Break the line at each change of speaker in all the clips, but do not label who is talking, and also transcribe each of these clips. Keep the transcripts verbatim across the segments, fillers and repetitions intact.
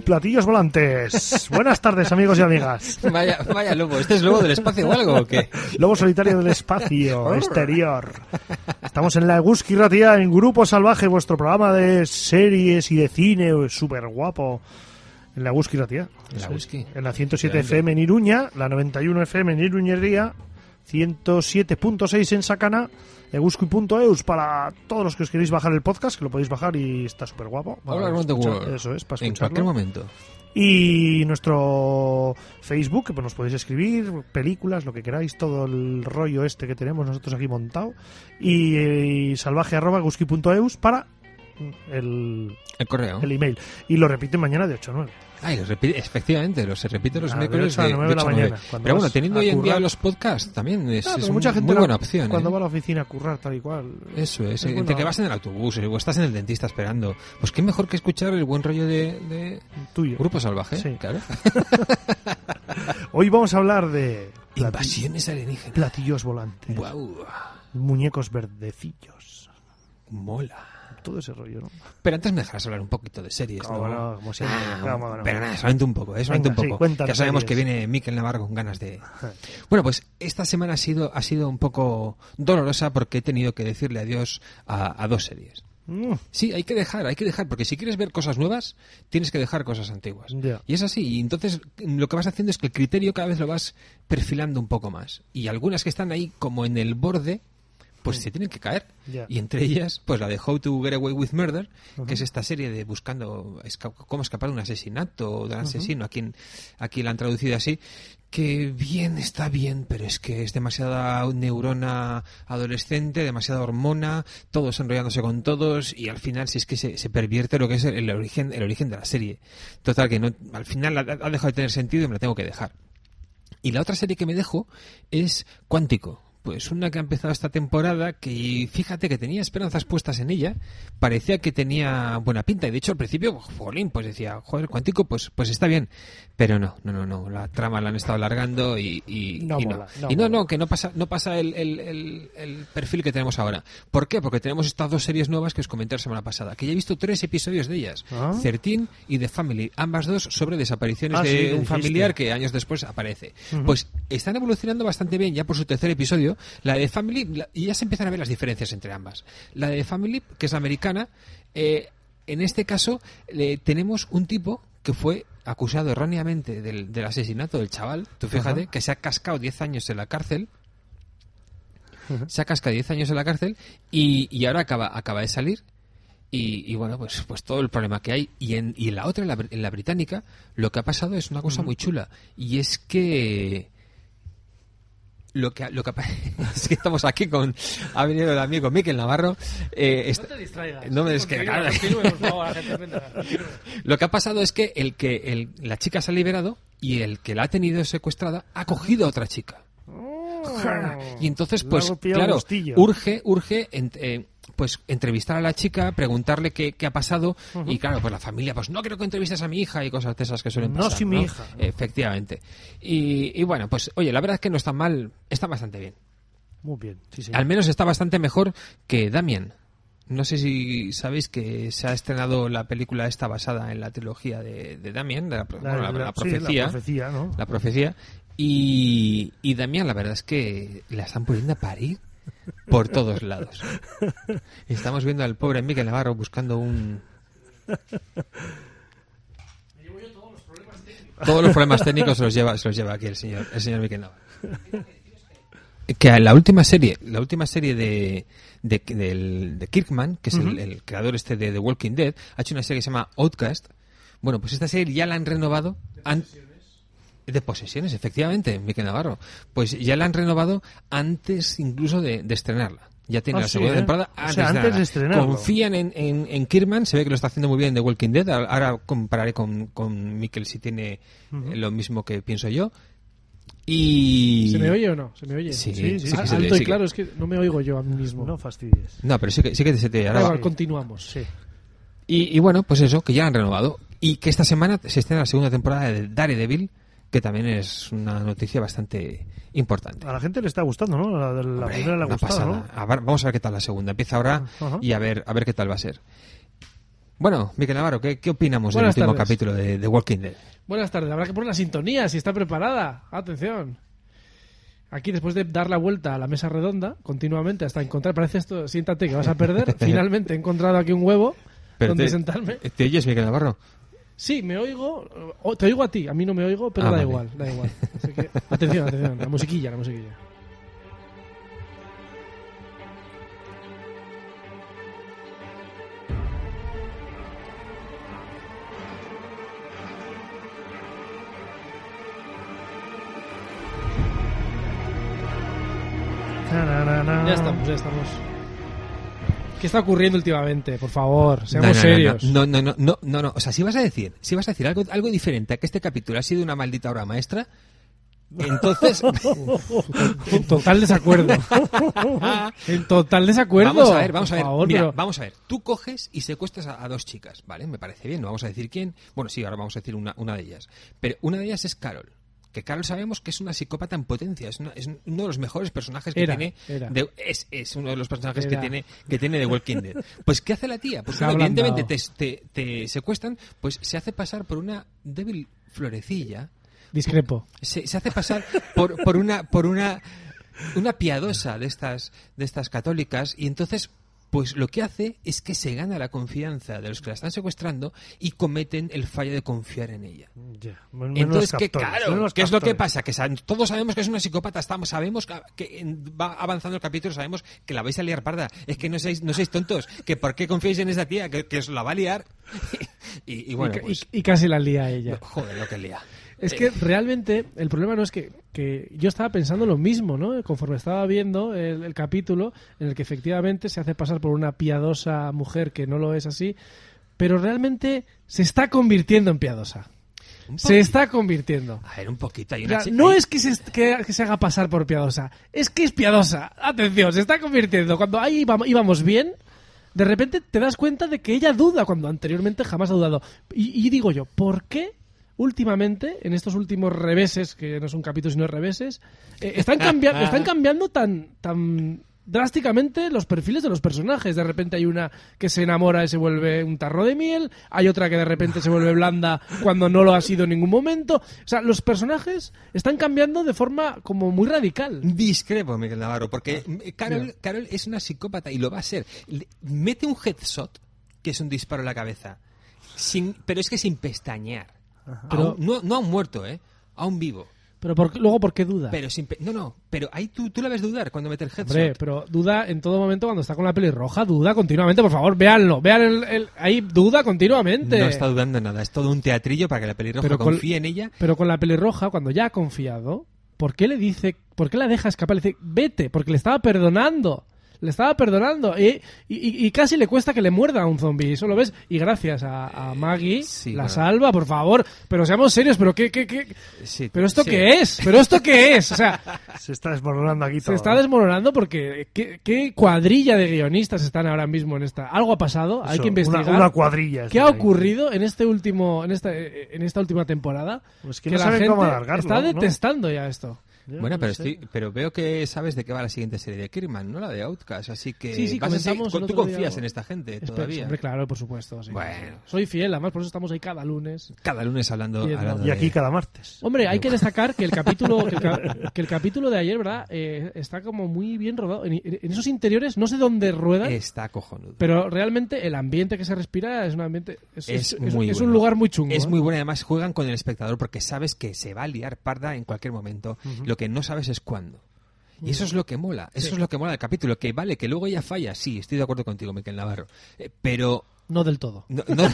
Platillos volantes. Buenas tardes, amigos y amigas.
Vaya, vaya lobo, ¿este es lobo del espacio o algo o qué?
Lobo solitario del espacio exterior. Estamos en la Eguski Ratia, en Grupo Salvaje, vuestro programa de series y de cine súper guapo. En la Eguski Ratia.
En la Eguski.
En la ciento siete F M en Iruña, la noventa y uno F M en Iruñería, ciento siete punto seis en Sakana, eguski punto eus para todos los que os queréis bajar el podcast, que lo podéis bajar y está súper guapo.
Hola, escuchar,
eso es, para escucharlo.
En cualquier momento.
Y nuestro Facebook, que pues nos podéis escribir, películas, lo que queráis, todo el rollo este que tenemos nosotros aquí montado. Y, y salvaje arroba eguski punto eus para el,
el correo.
El email. Y lo repiten mañana de ocho a nueve.
Ay, los repite, efectivamente, los se repite los
a
miércoles
de,
de, de
nueve de la mañana.
Pero bueno, teniendo hoy en día los podcasts también es,
ah,
es
mucha
un,
gente
muy
la,
buena opción.
Cuando
¿eh?
va a la oficina a currar tal y cual.
Eso es,
es
entre
bueno.
que vas en el autobús o estás en el dentista esperando. Pues qué mejor que escuchar el buen rollo de, de
tuyo.
Grupo Salvaje.
Sí.
Claro.
Hoy vamos a hablar de
invasiones alienígenas.
Platillos volantes.
Wow.
Muñecos verdecillos.
Mola.
Todo ese rollo, ¿no?
Pero antes me dejas hablar un poquito de series, ¿no?
Como no, como siempre.
Ah,
Vamos, no.
Pero nada, solamente un poco, ¿eh? Solamente
Venga,
un poco.
Sí,
ya sabemos
series.
que viene Mikel Navarro con ganas de... Bueno, pues esta semana ha sido ha sido un poco dolorosa porque he tenido que decirle adiós a, a dos series.
Mm.
Sí, hay que dejar, hay que dejar, porque si quieres ver cosas nuevas, tienes que dejar cosas antiguas.
Yeah.
Y es así, y entonces lo que vas haciendo es que el criterio cada vez lo vas perfilando un poco más. Y algunas que están ahí como en el borde, pues se tienen que caer.
Yeah.
Y entre ellas, pues la de How to Get Away with Murder,
uh-huh.
que es esta serie de buscando esca- cómo escapar de un asesinato o de un asesino, uh-huh. aquí, en, aquí la han traducido así, que bien, está bien, pero es que es demasiada neurona adolescente, demasiada hormona, todos enrollándose con todos, y al final si es que se, se pervierte lo que es el, el origen el origen de la serie. Total, que no, al final ha, ha dejado de tener sentido y me la tengo que dejar. Y la otra serie que me dejo es Cuántico. Pues una que ha empezado esta temporada que, fíjate que tenía esperanzas puestas en ella, parecía que tenía buena pinta, y de hecho al principio, jolín, pues decía, joder, Cuántico, pues pues está bien, pero no, no, no, no, la trama la han estado alargando y, y
no,
y
mola,
no,
no,
y no,
mola.
no, que no pasa no pasa el, el, el, el perfil que tenemos ahora. ¿Por qué? Porque tenemos estas dos series nuevas que os comenté la semana pasada, que ya he visto tres episodios de ellas,
¿Ah?
thirteen y The Family, ambas dos sobre desapariciones
ah,
de
sí,
un
dijiste.
familiar que años después aparece.
Uh-huh.
Pues están evolucionando bastante bien ya por su tercer episodio. La de Family, la, y ya se empiezan a ver las diferencias entre ambas. La de Family, que es la americana, eh, en este caso eh, tenemos un tipo que fue acusado erróneamente del, del asesinato del chaval, tú fíjate, uh-huh. que se ha cascado diez años en la cárcel, uh-huh. se ha cascado diez años en la cárcel y, y ahora acaba, acaba de salir. Y, y bueno, pues pues todo el problema que hay. Y en, y en la otra, en la, en la británica, lo que ha pasado es una cosa uh-huh. muy chula. Y es que... Lo que, lo que es que estamos aquí con ha venido el amigo Mikel Navarro. Eh,
no te distraigas.
No me des que
continúe, continúe, por favor, la gente venga, continúe.
Lo que ha pasado es que el que el, la chica se ha liberado y el que la ha tenido secuestrada ha cogido a otra chica.
Oh,
y entonces, pues claro, urge, urge en, eh, pues entrevistar a la chica, preguntarle qué, qué ha pasado, uh-huh. y claro, pues la familia, pues no quiero que entrevistes a mi hija y cosas de esas que suelen pasar.
No, sí, mi
¿no?
hija.
Efectivamente. Y, y bueno, pues oye, la verdad es que no está mal, está bastante bien.
Muy bien, sí, señor.
Al menos está bastante mejor que Damien. No sé si sabéis que se ha estrenado la película esta basada en la trilogía de, de Damien, de la,
la,
bueno, la,
la,
la profecía.
Sí, la profecía, ¿no?
La profecía. Y, y Damián, la verdad es que la están poniendo a parir por todos lados. Estamos viendo al pobre Mikel Navarro buscando un... Todos los problemas técnicos se los lleva, se los lleva aquí el señor, el señor Mikel Navarro. Que la última serie, la última serie de, de, de, de Kirkman, que es uh-huh. el, el creador este de The Walking Dead, ha hecho una serie que se llama Outcast. Bueno, pues esta serie ya la han renovado. Han, De posesiones, efectivamente, Mikel Navarro. Pues ya la han renovado antes incluso de, de estrenarla. Ya tiene
ah,
la
sí,
segunda
¿eh?
temporada
o
antes,
sea,
de,
antes de estrenarlo.
Confían en, en, en Kirkman, se ve que lo está haciendo muy bien en The Walking Dead. Ahora compararé con, con Mikel si tiene uh-huh. lo mismo que pienso yo. Y...
¿Se me oye o no? ¿Se me oye?
Sí,
sí, sí,
sí,
ah,
sí,
alto
sí,
y claro, es que no me oigo yo a mí mismo.
No fastidies.
No, pero sí que, sí que se te... Ahora
igual, continuamos.
Sí.
Y, y bueno, pues eso, que ya la han renovado. Y que esta semana se estrena la segunda temporada de Daredevil, que también es una noticia bastante importante.
A la gente le está gustando, ¿no? La, la Hombre, primera le ha gustado,
pasada.
¿no?
A ver, vamos a ver qué tal la segunda. Empieza ahora uh-huh. y a ver, a ver qué tal va a ser. Bueno, Miquel Navarro, ¿qué, qué opinamos
Buenas
del último
tardes.
capítulo de, de Walking Dead?
Buenas tardes, habrá que poner la sintonía si está preparada. Atención. Aquí, después de dar la vuelta a la mesa redonda, continuamente, hasta encontrar, parece esto, siéntate que vas a perder, finalmente he encontrado aquí un huevo
Pero
donde
te,
sentarme.
¿Te oyes, Miquel Navarro?
Sí, me oigo, o- te oigo a ti, a mí no me oigo, pero
Ah,
da
vale.
igual, da igual. Así que, atención, atención, la musiquilla, la musiquilla. Ya estamos, ya estamos. ¿Qué está ocurriendo últimamente? Por favor, seamos
no, no,
serios.
No, no, no, no, no, no. O sea, si vas a decir, si vas a decir algo, algo diferente a que este capítulo ha sido una maldita obra maestra, entonces
En total desacuerdo. En total desacuerdo.
vamos a ver, vamos a
Por
ver.
favor,
Mira,
pero-
vamos a ver. Tú coges y secuestras a, a dos chicas, ¿vale? Me parece bien. No vamos a decir quién. Bueno, sí, ahora vamos a decir una, una de ellas. Pero una de ellas es Carol. Que Carol sabemos que es una psicópata en potencia, es, una- es uno de los mejores personajes que
Era,
tiene.
era.
de- es, es uno de los personajes
Era.
que tiene que tiene de Walking Dead. Pues ¿qué hace la tía? Pues
Se ha
evidentemente te,
ablandado.
te, te secuestran, pues se hace pasar por una débil florecilla.
Discrepo.
Se, se hace pasar por, por una por una una piadosa de estas de estas católicas y entonces pues lo que hace es que se gana la confianza de los que la están secuestrando y cometen el fallo de confiar en ella.
Ya, men-
Entonces,
menos
¿qué,
captores,
claro,
menos
¿qué es lo que
captores.
pasa? Que sa- todos sabemos que es una psicópata, estamos, sabemos que, que en- va avanzando el capítulo, sabemos que la vais a liar parda. Es que no seáis, no seáis tontos, que ¿por qué confiáis en esa tía? Que, que os la va a liar. y, y bueno,
y, ca-
pues,
y- y casi la lía ella.
joder, lo que lía.
Es que realmente el problema no es que, que yo estaba pensando lo mismo, ¿no? Conforme estaba viendo el, el capítulo en el que efectivamente se hace pasar por una piadosa mujer que no lo es así, pero realmente se está convirtiendo en piadosa.
Un
Se
poquito.
está convirtiendo.
A ver, un poquito. Hay
O
una
sea,
chi-
no
hay-
es que se, que, que se haga pasar por piadosa, es que es piadosa. Atención, se está convirtiendo. Cuando ahí íbamos, íbamos bien, de repente te das cuenta de que ella duda cuando anteriormente jamás ha dudado. Y, y digo yo, ¿por qué últimamente, en estos últimos reveses, que no son capítulos sino reveses, eh, están, cambiando están cambiando tan, tan drásticamente los perfiles de los personajes? De repente hay una que se enamora y se vuelve un tarro de miel, hay otra que de repente se vuelve blanda cuando no lo ha sido en ningún momento. O sea, los personajes están cambiando de forma como muy radical.
Discrepo, Miguel Navarro, porque eh, Carol, Carol es una psicópata y lo va a ser. Le- Mete un headshot, que es un disparo en la cabeza, sin, pero es que sin pestañear.
Pero-
A un- no, no a un muerto, ¿eh? A un vivo.
Pero por, luego, ¿por qué duda?
Pero sin pe- no, no, pero ahí tú, tú la ves dudar cuando mete el headshot.
Hombre, pero duda en todo momento cuando está con la pelirroja, duda continuamente, por favor, véanlo, vean el, el- ahí duda continuamente.
No está dudando nada, es todo un teatrillo para que la pelirroja
Pero con-
confíe en ella.
Pero con la pelirroja, cuando ya ha confiado, ¿por qué le dice, por qué la deja escapar? Le dice, vete, porque le estaba perdonando. Le estaba perdonando y, y- y casi le cuesta que le muerda a un zombie. Eso lo ves. Y gracias a, a Maggie
Sí,
la
bueno.
salva, por favor. Pero seamos serios, ¿pero qué, qué, qué?
Sí,
¿Pero esto
sí.
qué es? ¿Pero esto qué es? O sea,
Se está desmoronando aquí
se
todo.
está desmoronando porque ¿qué, qué cuadrilla de guionistas están ahora mismo en esta? Algo ha pasado, hay
Eso,
que investigar.
Una, una cuadrilla.
¿Qué
está
ha
ahí.
ocurrido en este último, en esta, en esta última temporada?
Pues que no saben
la
cómo
gente
alargarlo,
está
¿no?
detestando ya esto.
Yo
Bueno,
no
pero,
sé.
estoy, pero veo que sabes de qué va la siguiente serie de Kirkman, ¿no? La de Outcast, así que
Sí, sí,
vas a seguir-
comentamos el
tú
otro
confías
día-
en esta gente
Espera,
todavía.
Hombre, claro, por supuesto. sí.
Bueno.
Soy fiel, además, por eso estamos ahí cada lunes.
Cada lunes hablando,
Bien,
hablando
Y aquí
de-
cada martes.
Hombre, hay que destacar que el capítulo que el, ca- que el capítulo de ayer, ¿verdad? Eh, está como muy bien rodado. En, en esos interiores, no sé dónde ruedan,
Está cojonudo.
pero realmente el ambiente que se respira es un ambiente es,
Es
es-
muy
es
bueno.
un lugar muy chungo.
Es
¿eh?
muy bueno, además juegan con el espectador porque sabes que se va a liar parda en cualquier momento. Lo que no sabes es cuándo. Y eso es lo que mola, eso
Sí.
es lo que mola del capítulo, que vale, que luego ella falla, sí, estoy de acuerdo contigo, Miquel Navarro, eh, pero...
No del todo.
no- no-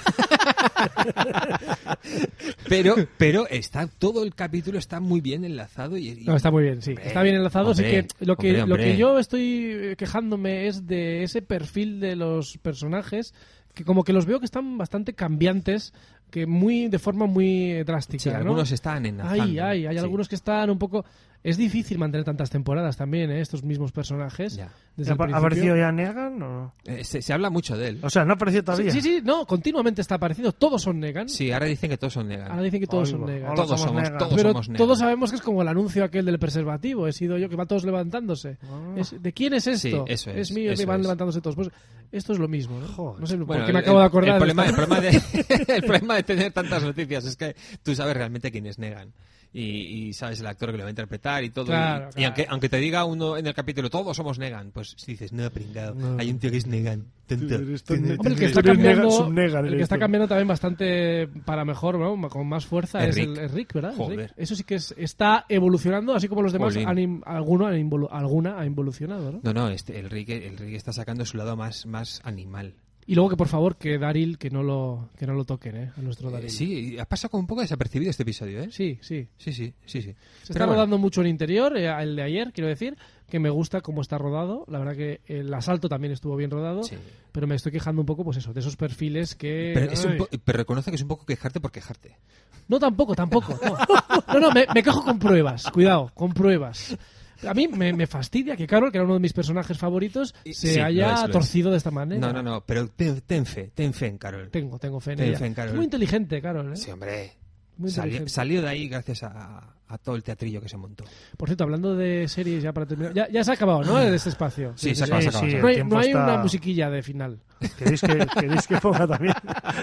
pero pero está todo el capítulo está muy bien enlazado y, y-
No, está muy bien, sí.
Hombre,
Está bien enlazado. Así
hombre,
que lo que
hombre,
lo
hombre.
que yo estoy eh, quejándome es de ese perfil de los personajes que como que los veo que están bastante cambiantes, que muy de forma muy drástica,
sí,
¿no?
algunos están enlazando.
Ay, ay, hay
sí.
algunos que están un poco... Es difícil mantener tantas temporadas también, ¿eh? Estos mismos personajes.
Ya.
Desde el
¿Ha
principio.
aparecido ya Negan o no?
Eh, se, se habla mucho de él.
O sea, no ha aparecido
Sí,
todavía.
sí, sí, no, continuamente está apareciendo. Todos son Negan.
Sí, ahora dicen que todos son Negan.
Ahora dicen que todos
Ay,
son
va.
Negan.
Hola,
todos
somos
somos,
Negan.
todos
Pero
somos Negan.
todos sabemos que es como el anuncio aquel del preservativo. He sido yo, que van todos levantándose.
Ah.
Es- ¿De quién es esto?
Sí, eso es,
mío,
eso
y van
es.
levantándose todos. Pues esto es lo mismo, ¿no?
Joder.
No sé,
Bueno, Bueno,
que me
el-
acabo de acordar.
El problema,
de
el,
esta-
problema de, el problema de tener tantas noticias es que tú sabes realmente quiénes negan. Y, y sabes el actor que lo va a interpretar y todo.
Claro,
y, y
claro.
aunque, aunque te diga uno en el capítulo, todos somos Negan, pues dices, no, pringado,
No.
hay un tío que es Negan. Tonto.
Hombre,
Hombre, el que está
Tú eres
cambiando,
nega- subnegan,
el que
eres
está
tú.
cambiando también bastante para mejor, ¿no? Con más fuerza
Es
es,
Rick.
el es Rick, ¿verdad? Es
Joder.
Rick. Eso sí que es- está evolucionando, así como los demás,
Jolín.
han in- alguno han involu- alguna ha involucionado, ¿no?
No, no, este, el, Rick, el Rick está sacando su lado más, más animal.
Y luego que por favor que Daryl que no lo que no lo toquen, ¿eh? A nuestro Daryl.
Eh, sí, ha pasado como un poco desapercibido este episodio, ¿eh?
sí, sí.
Sí, sí, sí, sí.
Se
Pero
está
bueno,
rodando mucho en interior, eh, el de ayer, quiero decir, que me gusta cómo está rodado. La verdad que el asalto también estuvo bien rodado,
sí.
pero me estoy quejando un poco, pues eso, de esos perfiles que...
Pero, es un
Ay.
po- pero reconoce que es un poco quejarte por quejarte.
No, tampoco, tampoco. No, no, no, me, me quejo con pruebas. Cuidado, con pruebas. A mí me, me fastidia que Carol, que era uno de mis personajes favoritos,
Y-
se
sí, lo
haya
es, lo es.
torcido de esta manera.
No, no, no, pero ten, ten fe, ten fe en Carol.
Tengo, tengo fe en
Ten
ella.
fe en Carol.
Es muy inteligente, Carol, ¿eh?
Sí, hombre.
Muy
Salió,
inteligente.
salió de ahí gracias a, a todo el teatrillo que se montó.
Por cierto, hablando de series, ya para terminar... Ya, ya se ha acabado, ¿no? De este espacio.
Sí, se acaba,
sí,
se acaba.
sí,
se
el
acaba.
No hay,
tiempo
no hay
está-
una musiquilla de final.
¿Queréis que, ¿Queréis que ponga también?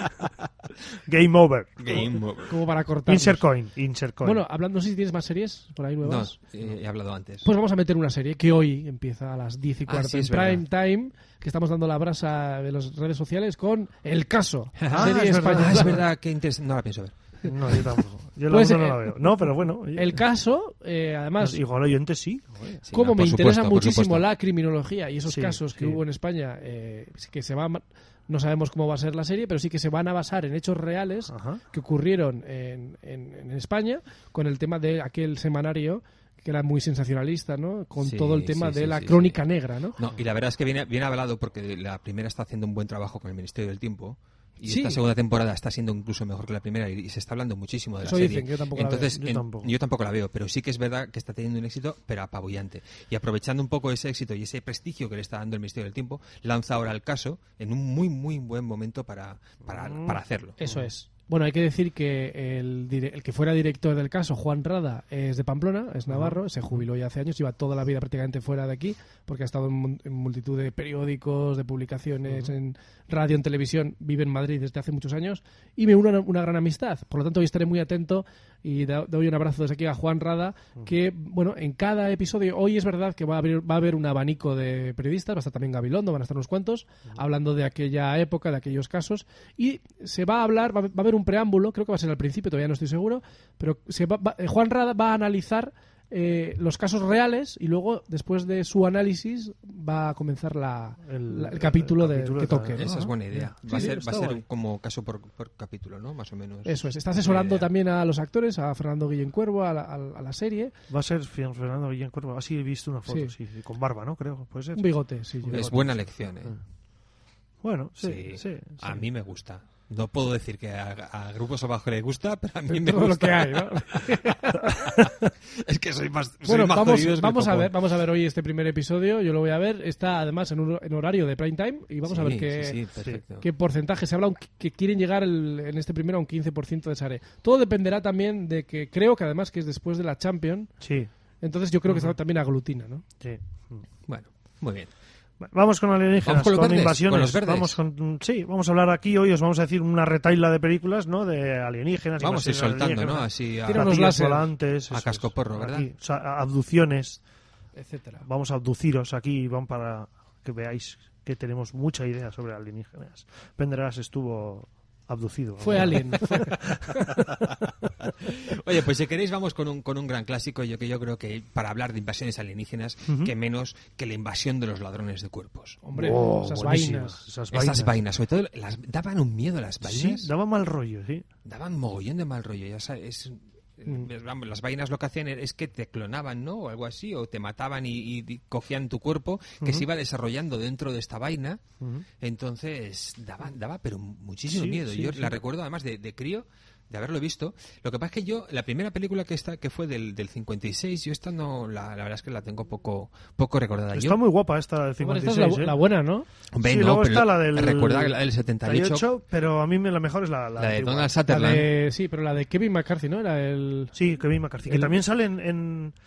Game over.
Game over.
Como para cortar.
Insert coin. Insert coin.
Bueno, hablando, no sé si tienes más series por ahí
No,
nuevas.
eh, he hablado antes.
Pues vamos a meter una serie que hoy empieza a las diez y
Ah,
cuarto
sí,
en
es
prime
verdad.
time, que estamos dando la brasa de las redes sociales con El Caso,
Ah,
serie
es verdad.
española.
Ah, es verdad, qué interesante. No la pienso ver.
no, yo tampoco. Yo la
Pues,
uno no
eh,
la veo. No, pero bueno. oye.
El Caso, eh, además,
Igual oyentes sí. Joder.
Sí,
como
no,
me
por
interesa
supuesto, por
muchísimo
supuesto.
la criminología y esos
Sí,
casos que
sí.
hubo en España, eh, que se van, no sabemos cómo va a ser la serie, pero sí que se van a basar en hechos reales
Ajá.
que ocurrieron en, en- en España con el tema de aquel semanario que era muy sensacionalista, ¿no? Con
Sí,
todo el tema
sí,
de
sí,
la
sí,
crónica
sí.
negra, ¿no?
No, y la verdad es que viene, viene hablado porque la primera está haciendo un buen trabajo con el Ministerio del Tiempo. Y
Sí.
esta segunda temporada está siendo incluso mejor que la primera y, y se está hablando muchísimo de la
Eso
serie.
dicen, que yo tampoco la
Entonces,
veo. Yo
en-
tampoco.
yo tampoco la veo, pero sí que es verdad que está teniendo un éxito, pero apabullante. Y aprovechando un poco ese éxito y ese prestigio que le está dando el Ministerio del Tiempo, lanza ahora el caso en un muy, muy buen momento para, para,
Mm.
para hacerlo.
Eso es. Bueno, hay que decir que el, dire- el que fuera director del caso, Juan Rada, es de Pamplona, es navarro, se jubiló ya hace años, lleva toda la vida prácticamente fuera de aquí, porque ha estado en, mun- en multitud de periódicos, de publicaciones, en radio, en televisión, vive en Madrid desde hace muchos años, y me une una, una gran amistad. Por lo tanto, hoy estaré muy atento y da- doy un abrazo desde aquí a Juan Rada, que, bueno, en cada episodio, hoy es verdad que va a haber, va a haber un abanico de periodistas, va a estar también Gabilondo, van a estar unos cuantos, hablando de aquella época, de aquellos casos, y se va a hablar, va a va a haber un preámbulo, creo que va a ser al principio, todavía no estoy seguro, pero se va- va- eh, Juan Rada va a analizar eh, los casos reales y luego, después de su análisis, va a comenzar la,
El-
la- el capítulo,
el
de,
capítulo
que
de
toque.
cada-
¿no?
Esa es buena idea.
Sí,
Va a
sí,
ser, va
está
a ser
guay.
como caso por, por capítulo, ¿no? Más o menos.
Eso es. Está
Buena
asesorando
idea.
también a los actores, a Fernando Guillén Cuervo, a la, a la- a la serie.
Va a ser Fian- Fernando Guillén Cuervo. Así he visto una foto,
Sí.
sí. sí, con barba, ¿no? Creo, puede ser.
Un bigote, sí. yo-
Es buena lección, ¿eh?
Bueno, sí,
Sí,
sí. sí.
A mí me gusta. No puedo decir que a, a Grupo Salvaje le gusta, pero a mí me
todo
gusta.
lo que hay, ¿no?
Es que soy más, soy
Bueno,
más
vamos,
jodido, es mi
vamos a
copón.
ver, vamos a ver hoy este primer episodio. Yo lo voy a ver. Está además en, un, en horario de prime time y vamos a
Sí,
ver qué,
sí, sí, perfecto.
qué porcentaje. Se habla un- que quieren llegar el- en este primero a un quince por ciento de Sare. Todo dependerá también de que creo que además que es después de la Champions.
Sí,
Entonces yo creo que también aglutina, ¿no?
sí.
Bueno, muy bien.
Vamos con alienígenas,
Vamos con los verdes,
invasiones.
con los verdes.
Vamos con, sí, vamos a hablar aquí hoy. Os vamos a decir una retaila de películas, ¿no? De alienígenas.
Vamos a ir
invasiones
soltando, ¿no?
alienígenas,
Así a...
Tira unos
platillos
láser.
volantes,
A
eso
cascoporro,
es.
¿verdad?
Aquí, o sea, abducciones.
Etcétera.
Vamos a abduciros aquí, van para que veáis que tenemos mucha idea sobre alienígenas. Pendergast estuvo abducido.
Fue
¿no?
Alien.
Oye, pues si queréis vamos con un, con un gran clásico, yo que yo creo que para hablar de invasiones alienígenas,
Ujú.
que menos que la invasión de los ladrones de cuerpos.
Hombre,
Oh,
esas
buenísimas,
vainas.
Esas
Esas
vainas.
vainas, sobre todo, las, daban un miedo las
Sí,
vainas.
daba mal rollo, sí.
Daban mogollón de mal rollo. Ya sabes,
Mm.
vamos, las vainas lo que hacían es que te clonaban, ¿no? O algo así, o te mataban y, y cogían tu cuerpo, que
Ujú.
se iba desarrollando dentro de esta vaina.
Ujú.
Entonces, daba, daba pero muchísimo
Sí,
miedo.
sí,
Yo
sí.
la recuerdo además de, de crío, de haberlo visto. Lo que pasa es que yo, la primera película que está, que fue del, del cincuenta y seis, yo esta no, la, la verdad es que la tengo poco, poco recordada.
Está
yo,
muy guapa esta del
Bueno,
cincuenta
esta
y
es
seis,
la,
¿eh?
la buena, ¿no?
Hombre,
Sí,
no,
luego
pero
está la del-
recuerda que la del setenta y ocho,
setenta y ocho, pero a mí me- la mejor es la, la,
la de
antigua.
Donald
La
Sutherland.
de, sí, pero la de Kevin McCarthy, ¿no? Era el...
Sí, Kevin McCarthy, que
El-
también sale en, en,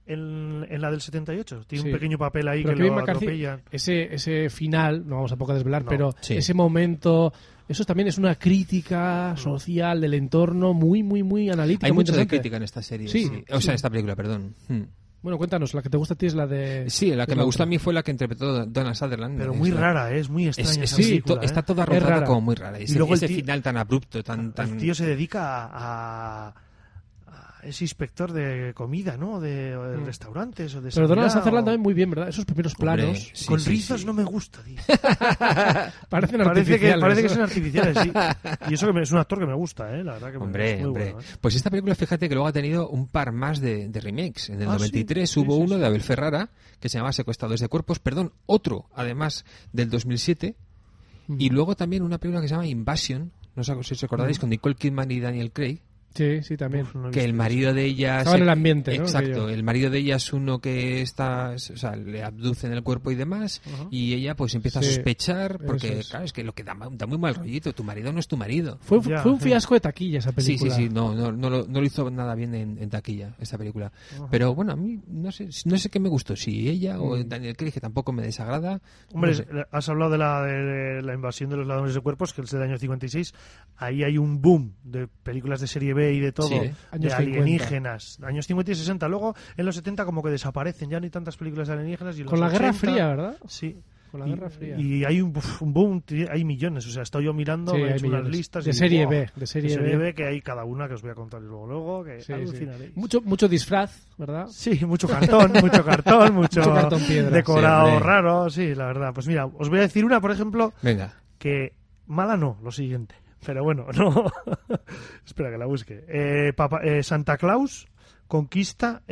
en, en la del setenta y ocho. Tiene
Sí.
un pequeño papel ahí
Pero
que
Kevin
lo
McCarthy,
atropellan.
ese, ese final, no vamos a poco desvelar,
No.
pero
Sí.
ese momento, eso también es una crítica social del entorno muy, muy, muy analítica.
Hay
muy
mucho de
interesante.
crítica en esta serie.
Sí,
Sí. O
sí.
sea, en esta película, perdón. Hmm.
Bueno, cuéntanos, la que te gusta a ti es la de...
Sí, la que
es
me
la
gustó a
otra.
mí fue la que interpretó Donald Sutherland.
Pero
Es
muy
la-
rara, ¿eh? es muy
Es,
extraña
es-
esa
sí,
película,
to-
¿eh?
está toda
Es
rodada
rara.
como muy rara. Y,
Y
ese,
luego el
ese
tío-
final tan abrupto, tan... tan...
El tío se dedica a, a- es inspector de comida, ¿no? De, de
Mm.
restaurantes o de
Pero Donald
sanidad,
Sutherland
o-
también muy bien, ¿verdad? Esos primeros
Hombre,
planos
sí,
Con
sí,
rizos
sí.
no me gusta, tío.
parecen
Parece que,
artificiales.
parece que son artificiales, sí. Y eso que me- es un actor que me gusta, ¿eh? La verdad que me-
Hombre,
es muy
hombre.
bueno, ¿eh?
Pues esta película, fíjate que luego ha tenido un par más de, de remakes. En el
Ah,
noventa y tres
sí, sí,
hubo
sí,
uno
sí.
de Abel Ferrara, que se llamaba Secuestradores de Cuerpos, perdón, otro, además, del dos mil siete. Y luego también una película que se llama Invasion, no sé si os acordáis, con Nicole Kidman y Daniel Craig.
Sí, sí, también.
Uf, no he
Que el
visto
marido de ella...
Estaba
se-
en el ambiente, ¿no?
Exacto,
Aquello.
el marido de ella es uno que está... O sea, le abducen el cuerpo y demás,
Ajá.
y ella pues empieza
Sí,
a sospechar, porque
eso es.
claro, es que lo que da, ma- da muy mal rollito, tu marido no es tu marido.
Fue,
Ya,
fue un
sí.
fiasco de taquilla esa
Sí, sí,
película.
sí, no, no, no, lo, no lo hizo nada bien en, en taquilla, esta película. Pero bueno, a mí no sé, no sé qué me gustó, si ella o
Mm.
Daniel Craig, que tampoco me desagrada.
Hombre,
no sé.
has hablado de la, de la invasión de los ladrones de cuerpos, que es del año cincuenta y seis. Ahí hay un boom de películas de serie B y de todo,
Sí, ¿eh?
de
Años cincuenta.
alienígenas. Años cincuenta y sesenta. Luego, en los setenta, como que desaparecen. Ya no hay tantas películas de alienígenas. Y en
Con
los
la Guerra
ochenta,
Fría, ¿verdad?
Sí.
Con la
y,
Guerra Fría.
y hay un, uf, un boom, t- hay millones. O sea, estoy yo mirando,
Sí,
he
hay
hecho unas
millones.
listas.
De
y,
serie
¡buah!
B, de serie
B.
B.
que hay cada una que os voy a contar luego, luego que
Sí, sí.
alucinaréis.
Mucho, mucho disfraz, ¿verdad?
Sí, mucho cartón, mucho cartón, mucho,
Mucho cartón piedra.
decorado
Sí, hombre.
raro, sí, la verdad. Pues mira, os voy a decir una, por ejemplo,
Venga,
que mala no, lo siguiente. Pero bueno, no. Espera que la busque. Eh, Papa- eh, Santa Claus conquista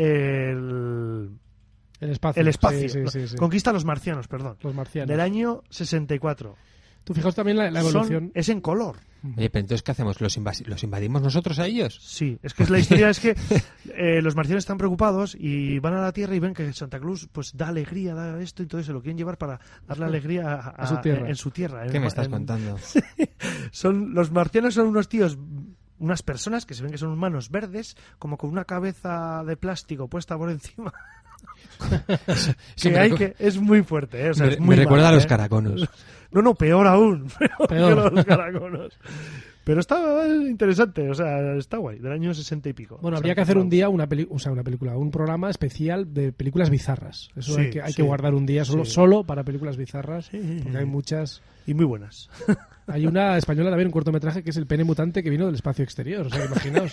el,
El espacio.
el espacio.
Sí, sí,
No,
sí, sí.
Conquista a los marcianos, perdón.
Los marcianos.
Del año sesenta y cuatro.
Tú fijaos también la, la
Son-
evolución.
es en color.
oye, pero entonces, ¿qué hacemos? ¿Los, invasi- los invadimos nosotros a ellos?
Sí, es que es la historia es que eh, los marcianos están preocupados y van a la Tierra y ven que Santa Claus pues da alegría, da esto y todo, y se lo quieren llevar para darle alegría a,
A su tierra.
en su tierra.
¿Qué
en-
me estás
en-
contando?
Son, los marcianos son unos tíos, unas personas que se ven que son humanos verdes, como con una cabeza de plástico puesta por encima.
Eso
que
me
hay
recu-
que es muy fuerte, ¿eh? O sea,
me,
es
me
muy
recuerda
mal,
a los
¿eh?
caraconos.
No, no, peor aún. Peor,
Peor.
que los caraconos. Pero está interesante, o sea, está guay, del año sesenta y pico.
Bueno,
Santa
habría que hacer un
Claus.
día una, peli o sea, una película, un programa especial de películas bizarras. Eso
Sí,
hay, que, hay
sí,
que guardar un día solo,
sí.
solo para películas bizarras,
Sí.
porque hay muchas.
Y muy buenas.
Hay una española también, un cortometraje, que es El pene mutante que vino del espacio exterior. O sea, imaginaos.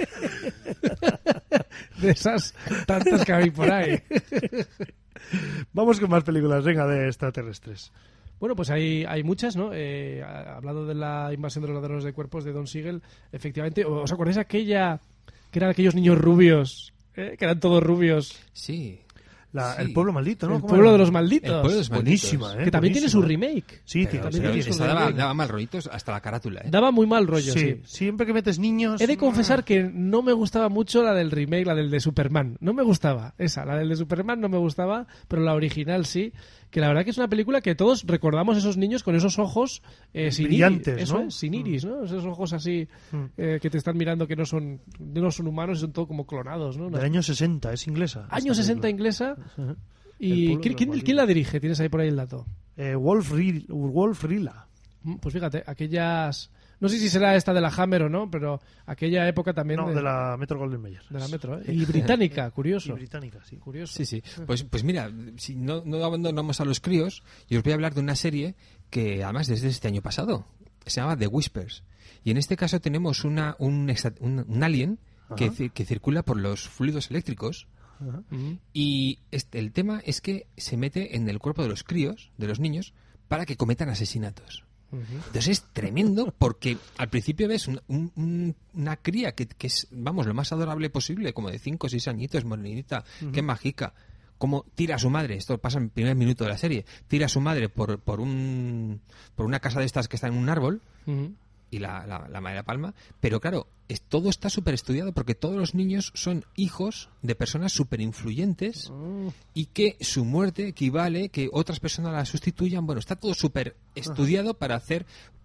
De esas tantas que hay por ahí.
Vamos con más películas, venga, de extraterrestres.
Bueno, pues hay, hay muchas, ¿no? Eh, hablando de la invasión de los ladrones de cuerpos de Don Siegel, efectivamente, ¿os acordáis aquella que eran aquellos niños rubios? ¿Eh? Que eran todos rubios.
Sí.
La-
Sí.
El pueblo maldito, ¿no?
El
¿Cómo
pueblo
era?
de los malditos.
El pueblo de los malditos.
Buenísima, ¿eh?
Que también tiene su
Buenísima.
remake.
Sí,
Pero,
tío,
también
pero
tiene su
esa daba,
remake.
daba mal rollitos hasta la carátula, ¿eh?
Daba muy mal rollo, sí.
Sí, siempre que metes niños...
He de confesar que no me gustaba mucho la del remake, la del de Superman. No me gustaba esa, la del de Superman no me gustaba, pero la original sí. Que la verdad que es una película que todos recordamos esos niños con esos ojos eh, sin
Brillantes,
iris. Eso
¿no?
es, sin iris, ¿no? Esos ojos así
Mm.
eh, que te están mirando que no son, no son humanos y son todo como clonados, ¿no?
Del año sesenta, es inglesa.
Año
esta
sesenta
película.
inglesa.
Ajá. El
¿Y
pueblo de
¿quién,
los
quién-
malditos.
quién la dirige? Tienes ahí por ahí el dato.
Eh, Wolf, Ril- Wolf Rila.
Mm, Pues fíjate, aquellas... No sé si será esta de la Hammer o no, pero aquella época también
No,
de,
de la Metro Golden Mayer.
de la Metro. ¿eh? Y británica,
Y
curioso.
británica, sí.
Curioso.
Sí, sí. Pues, pues mira, si no, no abandonamos a los críos, yo os voy a hablar de una serie que además desde este año pasado se llama The Whispers. Y en este caso tenemos una, un, extra- un, un alien que,
Ajá.
ci- que circula por los fluidos eléctricos.
Ajá.
Mm.
Y este, el tema es que se mete en el cuerpo de los críos, de los niños, para que cometan asesinatos.
Ujú.
Entonces es tremendo porque al principio ves un- un- un- una cría que, que es, vamos, lo más adorable posible, como de cinco o seis añitos, morenita, qué mágica. Como tira a su madre, esto pasa en el primer minuto de la serie, tira a su madre por, por, un, por una casa de estas que está en un árbol
Ujú.
y la, la, la madre la palma, pero claro, es, todo está súper estudiado porque todos los niños son hijos de personas súper influyentes
Oh.
y que su muerte equivale que otras personas la sustituyan. Bueno, está todo súper estudiado para hacer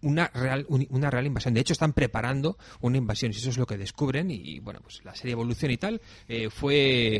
una real un, una real invasión. De hecho, están preparando una invasión, y eso es lo que descubren. Y bueno, pues la serie Evolución y tal eh, fue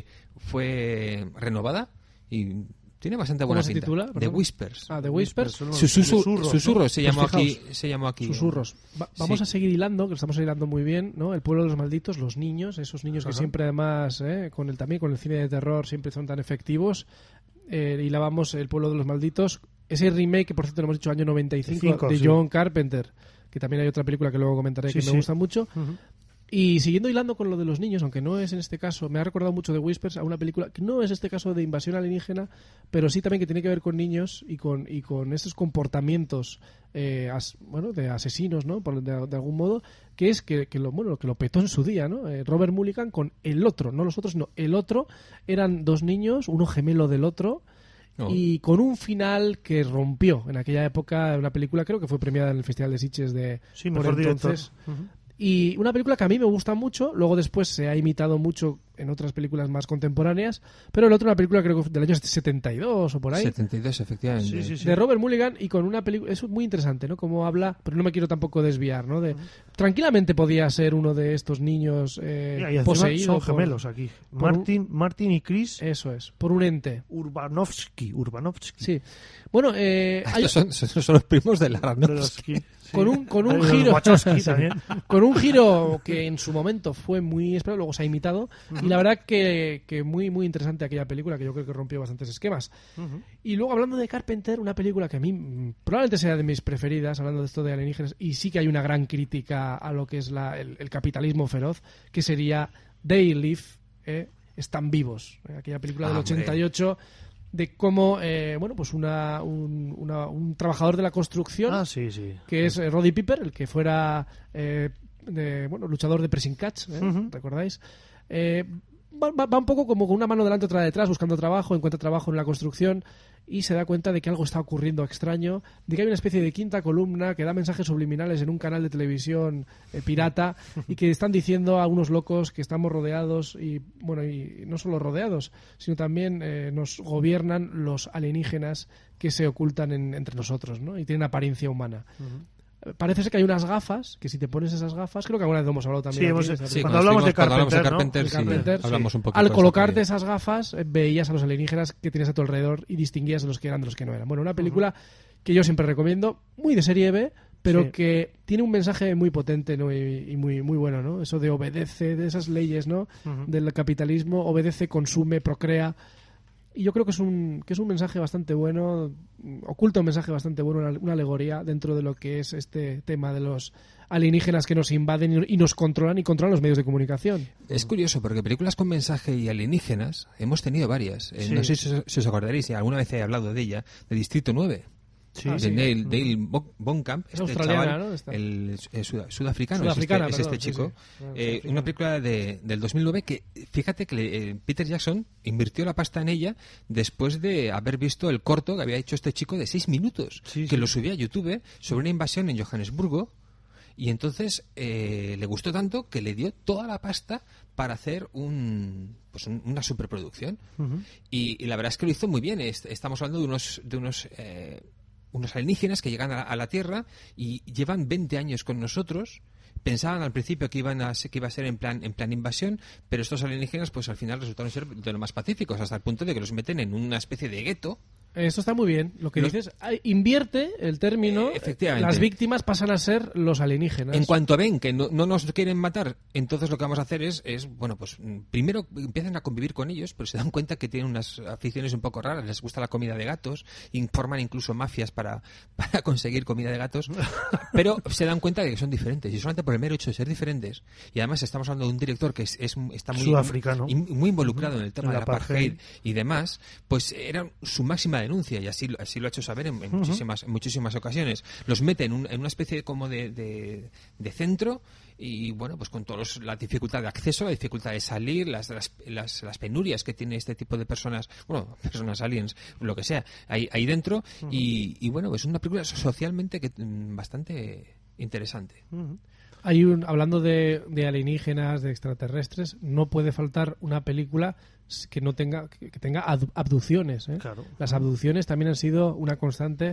fue renovada y tiene bastante buena
¿Cómo se
pinta.
titula?
The
Perdón.
Whispers.
Ah, The Whispers.
Susurros,
Susurros,
Susurros se
Pues
llamó
fijaos,
aquí, se llamó aquí.
Susurros. Va- vamos
Sí.
a seguir hilando, que lo estamos hilando muy bien, ¿no? El pueblo de los malditos, los niños, esos niños que
Ajá.
siempre además, ¿eh? con el también con el cine de terror siempre son tan efectivos. Eh, hilábamos el pueblo de los malditos, ese remake que por cierto lo hemos dicho año noventa y cinco
Cinco,
de
sí.
John Carpenter, que también hay otra película que luego comentaré
Sí,
que
sí.
me gusta mucho.
Ujú.
Y siguiendo hilando con lo de los niños, aunque no es en este caso, me ha recordado mucho de Whispers a una película que no es este caso de invasión alienígena, pero sí también que tiene que ver con niños y con y con estos comportamientos eh, as- bueno, de asesinos, ¿no? Por, de, de algún modo, que es que, que lo bueno que lo petó en su día, ¿no? Eh, Robert Mulligan con El Otro, no los otros, sino El Otro, eran dos niños, uno gemelo del otro.
No.
Y con un final que rompió en aquella época, una película creo que fue premiada en el Festival de Sitges de
Sí,
por
mejor
entonces.
director. Ujú.
Y una película que a mí me gusta mucho, luego después se ha imitado mucho en otras películas más contemporáneas, pero el otro una película creo que del año setenta y dos o por ahí,
setenta y dos, efectivamente.
Sí, sí, sí.
de Robert Mulligan, y con una película, es muy interesante, ¿no? Cómo habla, pero no me quiero tampoco desviar, ¿no? De, tranquilamente podía ser uno de estos niños eh,
Mira, y encima
poseído
son
por-
gemelos aquí.
por
Martin, Martin y Chris
Eso es, por un ente.
Urbanovsky. Urbanovsky.
Sí. Bueno, eh, hay-
Estos son, son, son los primos de Lara, ¿no?
Urbanovsky, sí.
con un, con un
Hay los
giro
Wachowski también.
con un giro que en su momento fue muy esperado, luego se ha imitado, y la verdad que, que muy muy interesante aquella película, que yo creo que rompió bastantes esquemas.
Ujú.
Y luego hablando de Carpenter, una película que a mí mm, probablemente sea de mis preferidas, hablando de esto de alienígenas, y sí que hay una gran crítica a lo que es la, el, el capitalismo feroz, que sería They Live, eh, Están Vivos, eh, aquella película
Ah,
del
hombre.
ochenta y ocho, de cómo eh, bueno pues una, un, una- un trabajador de la construcción,
Ah, sí, sí.
que es eh, Roddy Piper, el que fuera eh, de- bueno, luchador de pressing catch, ¿eh?
Ujú.
¿Recordáis? Eh, va, va- va un poco como con una mano delante otra detrás, buscando trabajo, encuentra trabajo en la construcción y se da cuenta de que algo está ocurriendo extraño, de que hay una especie de quinta columna que da mensajes subliminales en un canal de televisión eh, pirata y que están diciendo a unos locos que estamos rodeados y, bueno, y no solo rodeados, sino también eh, nos gobiernan los alienígenas que se ocultan en- entre nosotros, ¿no? Y tienen apariencia humana. Parece ser que hay unas gafas, que si te pones esas gafas, creo que alguna vez lo hemos hablado también.
Sí,
aquí,
hemos-
en esta
sí,
película.
cuando hablamos de
cuando hablamos de
Carpenter, ¿no?
Carpenter, sí,
De Carpenter, sí.
hablamos un poquito
Al
de esa
colocarte
peli.
esas gafas, eh, veías a los alienígenas que tienes a tu alrededor y distinguías de los que eran de los que no eran. Bueno, una película que yo siempre recomiendo, muy de serie B, pero
Sí.
que tiene un mensaje muy potente, ¿no? y, y muy muy bueno, ¿no? Eso de obedece, de esas leyes, ¿no?
Ujú.
Del capitalismo, obedece, consume, procrea. Y yo creo que es un que es un mensaje bastante bueno, oculta un mensaje bastante bueno, una, una alegoría dentro de lo que es este tema de los alienígenas que nos invaden y, y nos controlan y controlan los medios de comunicación.
Es curioso porque películas con mensaje y alienígenas hemos tenido varias. Eh,
Sí.
No sé si os, si os acordaréis, si alguna vez he hablado de ella, de Distrito nueve.
Sí,
Ah,
de
sí.
Dale, Dale Bo- Bonkamp,
Es
este
australiana,
chaval,
¿no? Esta.
el, eh, suda- sudafricano,
Sudafricana,
es este, es
perdón,
este
sí,
chico.
sí. Ah,
Eh,
sudafricana.
una película de, del dos mil nueve que, fíjate que le- eh, Peter Jackson invirtió la pasta en ella después de haber visto el corto que había hecho este chico de seis minutos,
Sí,
que
sí.
lo subía a YouTube sobre una invasión en Johannesburgo. Y entonces eh, le gustó tanto que le dio toda la pasta para hacer un, pues un- una superproducción.
Ujú.
Y, y la verdad es que lo hizo muy bien. Est- Estamos hablando de unos, de unos, eh, unos alienígenas que llegan a, a la Tierra y llevan veinte años con nosotros. Pensaban al principio que iban a ser- que iba a ser en plan en plan invasión, pero estos alienígenas pues al final resultaron ser de lo más pacíficos, hasta el punto de que los meten en una especie de gueto.
Esto está muy bien. Lo que
Los-
dices, ay, invierte el término.
Eh, efectivamente.
Las víctimas pasan a ser los alienígenas.
En cuanto ven que no, no nos quieren matar, entonces lo que vamos a hacer es, es, bueno, pues mm, primero empiezan a convivir con ellos, pero se dan cuenta que tienen unas aficiones un poco raras, les gusta la comida de gatos, y forman incluso mafias para, para conseguir comida de gatos, pero se dan cuenta de que son diferentes, y solamente por el mero hecho de ser diferentes, y además estamos hablando de un director que es, es- está muy,
Sudafricano.
in- muy involucrado en el tema
En
del
la apartheid.
apartheid y demás, pues era su máxima denuncia, y así, lo- así lo ha hecho saber en, en muchísimas, en muchísimas ocasiones. Los mete en, un- en una especie como de, de, de centro y, bueno, pues con toda la dificultad de acceso, la dificultad de salir, las, las, las, las penurias que tiene este tipo de personas, bueno, personas aliens, lo que sea, ahí, ahí dentro. y, y, bueno, es una película socialmente que mm, bastante interesante.
Ujú.
Hay un, hablando de, de alienígenas, de extraterrestres, no puede faltar una película que no tenga que que tenga ad- abducciones. ¿eh?
Claro.
Las abducciones también han sido una constante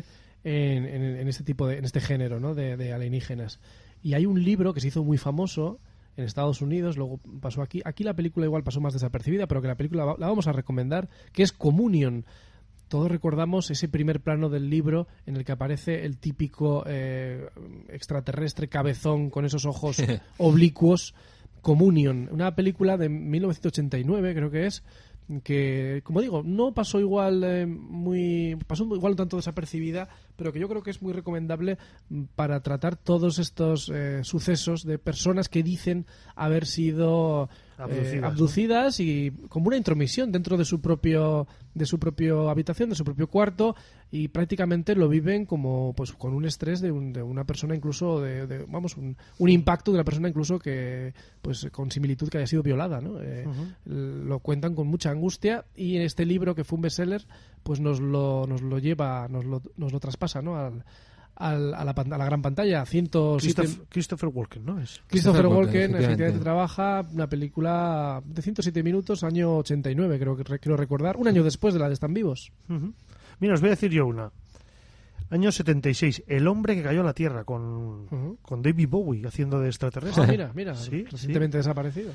en, en, en este tipo de, en este género, ¿no? de, de alienígenas. Y hay un libro que se hizo muy famoso en Estados Unidos, luego pasó aquí. Aquí la película igual pasó más desapercibida, pero que la película la vamos a recomendar, que es Communion. Todos recordamos ese primer plano del libro en el que aparece el típico eh, extraterrestre cabezón con esos ojos oblicuos. Communion, una película de mil novecientos ochenta y nueve, creo que es, que, como digo, no pasó igual eh, muy pasó igual un tanto desapercibida, pero que yo creo que es muy recomendable para tratar todos estos eh, sucesos de personas que dicen haber sido abducidas, eh, abducidas ¿no? Y como una intromisión dentro de su propio de su propio habitación, de su propio cuarto, y prácticamente lo viven como pues con un estrés de, un, de una persona, incluso de, de vamos un, un impacto de una persona incluso que pues con similitud que haya sido violada, ¿no? Eh, uh-huh. Lo cuentan con mucha angustia, y en este libro, que fue un bestseller, pues nos lo nos lo lleva, nos lo, nos lo traspasa, ¿no? Al, al, a, la, a la gran pantalla. ciento siete...
Christopher, Christopher Walken, ¿no? Es.
Christopher Walken, efectivamente. efectivamente trabaja una película de ciento siete minutos, año ochenta y nueve, creo que quiero recordar, un año después de la de Están Vivos.
Uh-huh. Mira, os voy a decir yo una. Año setenta y seis, El hombre que cayó a la Tierra, con, uh-huh. con David Bowie haciendo de extraterrestre.
Ah, mira, mira, sí, recientemente sí. desaparecido.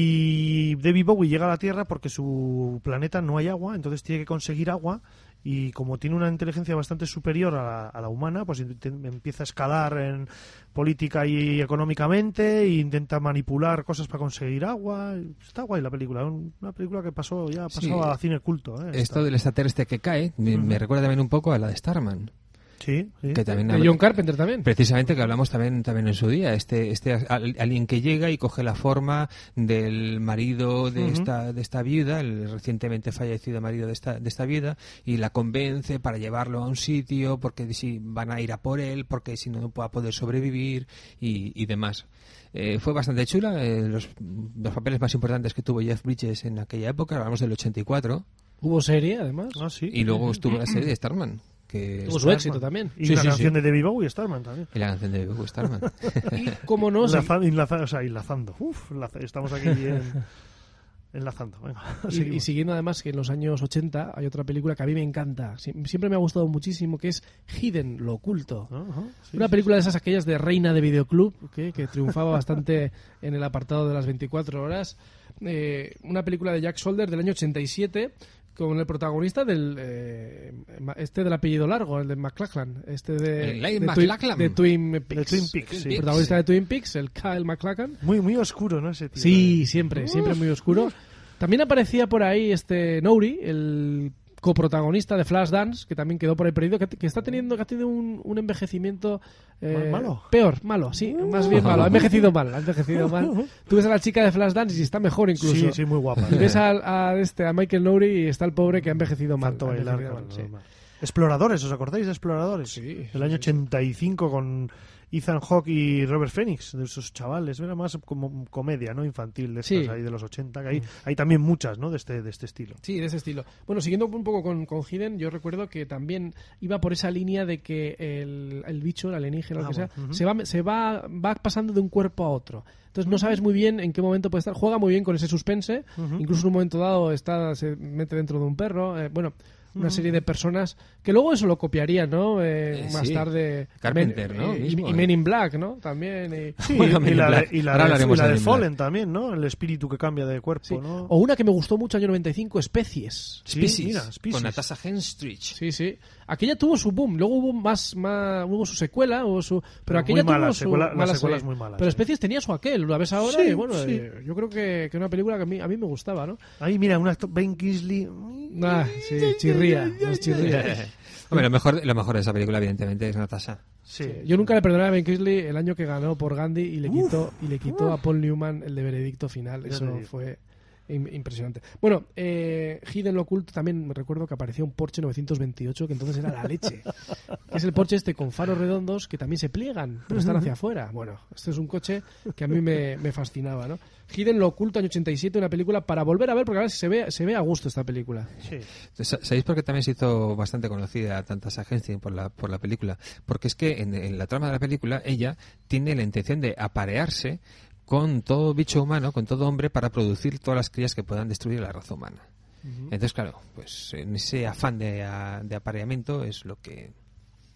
Y David Bowie llega a la Tierra porque su planeta no hay agua, entonces tiene que conseguir agua, y como tiene una inteligencia bastante superior a la, a la humana, pues empieza a escalar en política y económicamente, e intenta manipular cosas para conseguir agua. Está guay la película, una película que pasó ya pasaba sí. a cine culto. ¿eh?
Esto del extraterrestre que cae me, uh-huh. me recuerda también un poco a la de Starman.
Sí, sí.
Que también
de habla, John Carpenter también.
Precisamente, que hablamos también también en su día. Este este alguien que llega y coge la forma del marido de uh-huh. esta de esta viuda, el recientemente fallecido marido de esta de esta viuda, y la convence para llevarlo a un sitio porque si van a ir a por él, porque si no no va a poder sobrevivir y, y demás. Eh, fue bastante chula. Eh, los, los papeles más importantes que tuvo Jeff Bridges en aquella época, hablamos del ochenta y cuatro.
Hubo serie, además.
Ah, sí.
Y luego estuvo la serie de Starman. Que
tuvo su éxito también.
Y
sí,
la
sí,
canción
sí.
de David Bowie, Starman también.
Y la canción de David Bowie, Starman.
Y cómo no...
Enlaza, enlaza, o sea, enlazando. Uf, enlaza, estamos aquí bien... enlazando. Venga,
y, y siguiendo además que en los años ochenta hay otra película que a mí me encanta, siempre me ha gustado muchísimo, que es Hidden, lo oculto. Uh-huh, sí, una película sí, sí. de esas aquellas de reina de videoclub, que, que triunfaba bastante en el apartado de las veinticuatro horas. Eh, una película de Jack Solder del año ochenta y siete, con el protagonista del eh, este del apellido largo, el de McLachlan, este de,
el
de,
McLachlan.
Twin, de Twin Peaks,
de Twin Peaks sí.
el protagonista de Twin Peaks, el Kyle MacLachlan.
Muy muy oscuro, ¿no? Ese tío.
Sí, siempre, Uf. siempre muy oscuro. También aparecía por ahí este Nouri, el coprotagonista de Flashdance, que también quedó por ahí perdido, que, que está teniendo que ha tenido un, un envejecimiento eh,
malo,
peor, malo, sí, más bien malo, ha envejecido mal, ha envejecido mal. Tú ves a la chica de Flashdance y está mejor incluso.
Sí, sí, muy guapa.
Y ves a, a este a Michael Nouri y está el pobre que ha envejecido mal.
Tanto
ha
bailar,
envejecido mal,
mal,
sí.
Exploradores, ¿os acordáis de Exploradores?
Sí.
El año ochenta y cinco con Ethan Hawke y Robert Phoenix, de esos chavales. Era más como comedia, ¿no? Infantil, de estas
sí.
ahí de los ochenta. Que hay, hay también muchas, ¿no? De este, de este estilo.
Sí, de ese estilo. Bueno, siguiendo un poco con, con Hidden, yo recuerdo que también iba por esa línea de que el, el bicho, el alienígena, ah, lo que sea, uh-huh. se, va, se va, va pasando de un cuerpo a otro. Entonces no sabes muy bien en qué momento puede estar. Juega muy bien con ese suspense. Uh-huh. Incluso en un momento dado está se mete dentro de un perro. Eh, bueno... una serie de personas que luego eso lo copiarían, ¿no? Eh, eh, más sí. tarde
Carpenter,
Men,
¿no?
Eh,
Mismo,
y, y Men in Black, ¿no? También. Y,
sí, bueno, y, la, y la, y la de, y la de Fallen también, ¿no? El espíritu que cambia de cuerpo, sí. ¿no?
O una que me gustó mucho, año noventa y cinco, Especies.
Sí, Species,
mira, Species.
Con Natasha Henstridge.
Sí, sí. Aquella tuvo su boom, luego hubo más, más hubo su secuela, hubo su, pero, pero aquella
muy
tuvo
mala,
su
secuela,
mala
la secuela
serie.
es muy mala.
Pero
sí.
Especies tenía su aquel, lo ves ahora
sí,
y bueno,
sí.
eh, yo creo que, que una película que a mí, a mí me gustaba, ¿no?
Ahí mira, un actor, Ben Kingsley.
Ah, sí, chirría, nos chirría.
Hombre, lo mejor, lo mejor de esa película, evidentemente, es Natasha.
Sí. Sí. Yo nunca le perdoné a Ben Kingsley el año que ganó por Gandhi y le quitó, y le quitó a Paul Newman el de veredicto final. Eso fue impresionante. Bueno, eh, Hidden, lo oculto, también me recuerdo que apareció un Porsche novecientos veintiocho, que entonces era la leche. Que es el Porsche este con faros redondos que también se pliegan, pero están hacia afuera. Bueno, este es un coche que a mí me, me fascinaba, ¿no? Hidden, lo oculto, año ochenta y siete, una película para volver a ver, porque a ver si se ve, se ve a gusto esta película.
Sí.
¿Sabéis por qué también se hizo bastante conocida tantas agencias por la, por la película? Porque es que en, en la trama de la película ella tiene la intención de aparearse con todo bicho humano, con todo hombre, para producir todas las crías que puedan destruir la raza humana. Uh-huh. Entonces, claro, pues en ese afán de, de apareamiento es lo que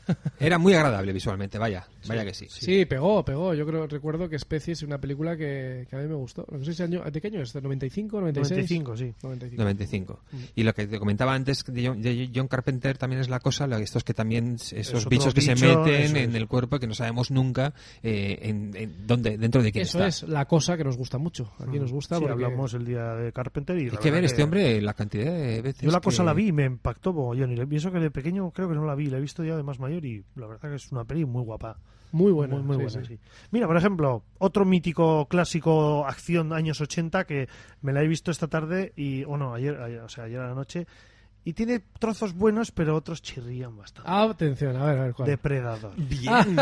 Era muy agradable visualmente, vaya, vaya que sí.
Sí, pegó, pegó. Yo creo, recuerdo que Species es una película que, que a mí me gustó. No sé si año, ¿de qué año es? ¿De noventa y cinco, noventa y seis?
noventa y cinco, sí.
noventa y cinco.
noventa y cinco. Y lo que te comentaba antes de John, de John Carpenter también es la cosa, lo- estos que también, esos
otro
bichos que se
bicho,
meten
eso
en
es.
el cuerpo que no sabemos nunca eh, en, en dónde, dentro de quién
Eso
está.
es la cosa que nos gusta mucho. Aquí nos gusta
Sí,
porque...
hablamos el día de Carpenter y
Hay
la
que ver
verdad
este
que-
hombre la cantidad de veces.
Yo la
que-
cosa la vi y me impactó mogollón. Y pienso que de pequeño creo que no la vi, la he visto ya de más mayor y la verdad que es una peli muy guapa.
Muy buena.
Muy, muy
sí,
buena,
sí.
sí. Mira, por ejemplo, otro mítico clásico acción años ochenta que me la he visto esta tarde y, o no, ayer, ayer, o sea, ayer a la noche, y tiene trozos buenos, pero otros chirrían bastante.
Ah, atención, a ver, a ver cuál.
Depredador.
Bien.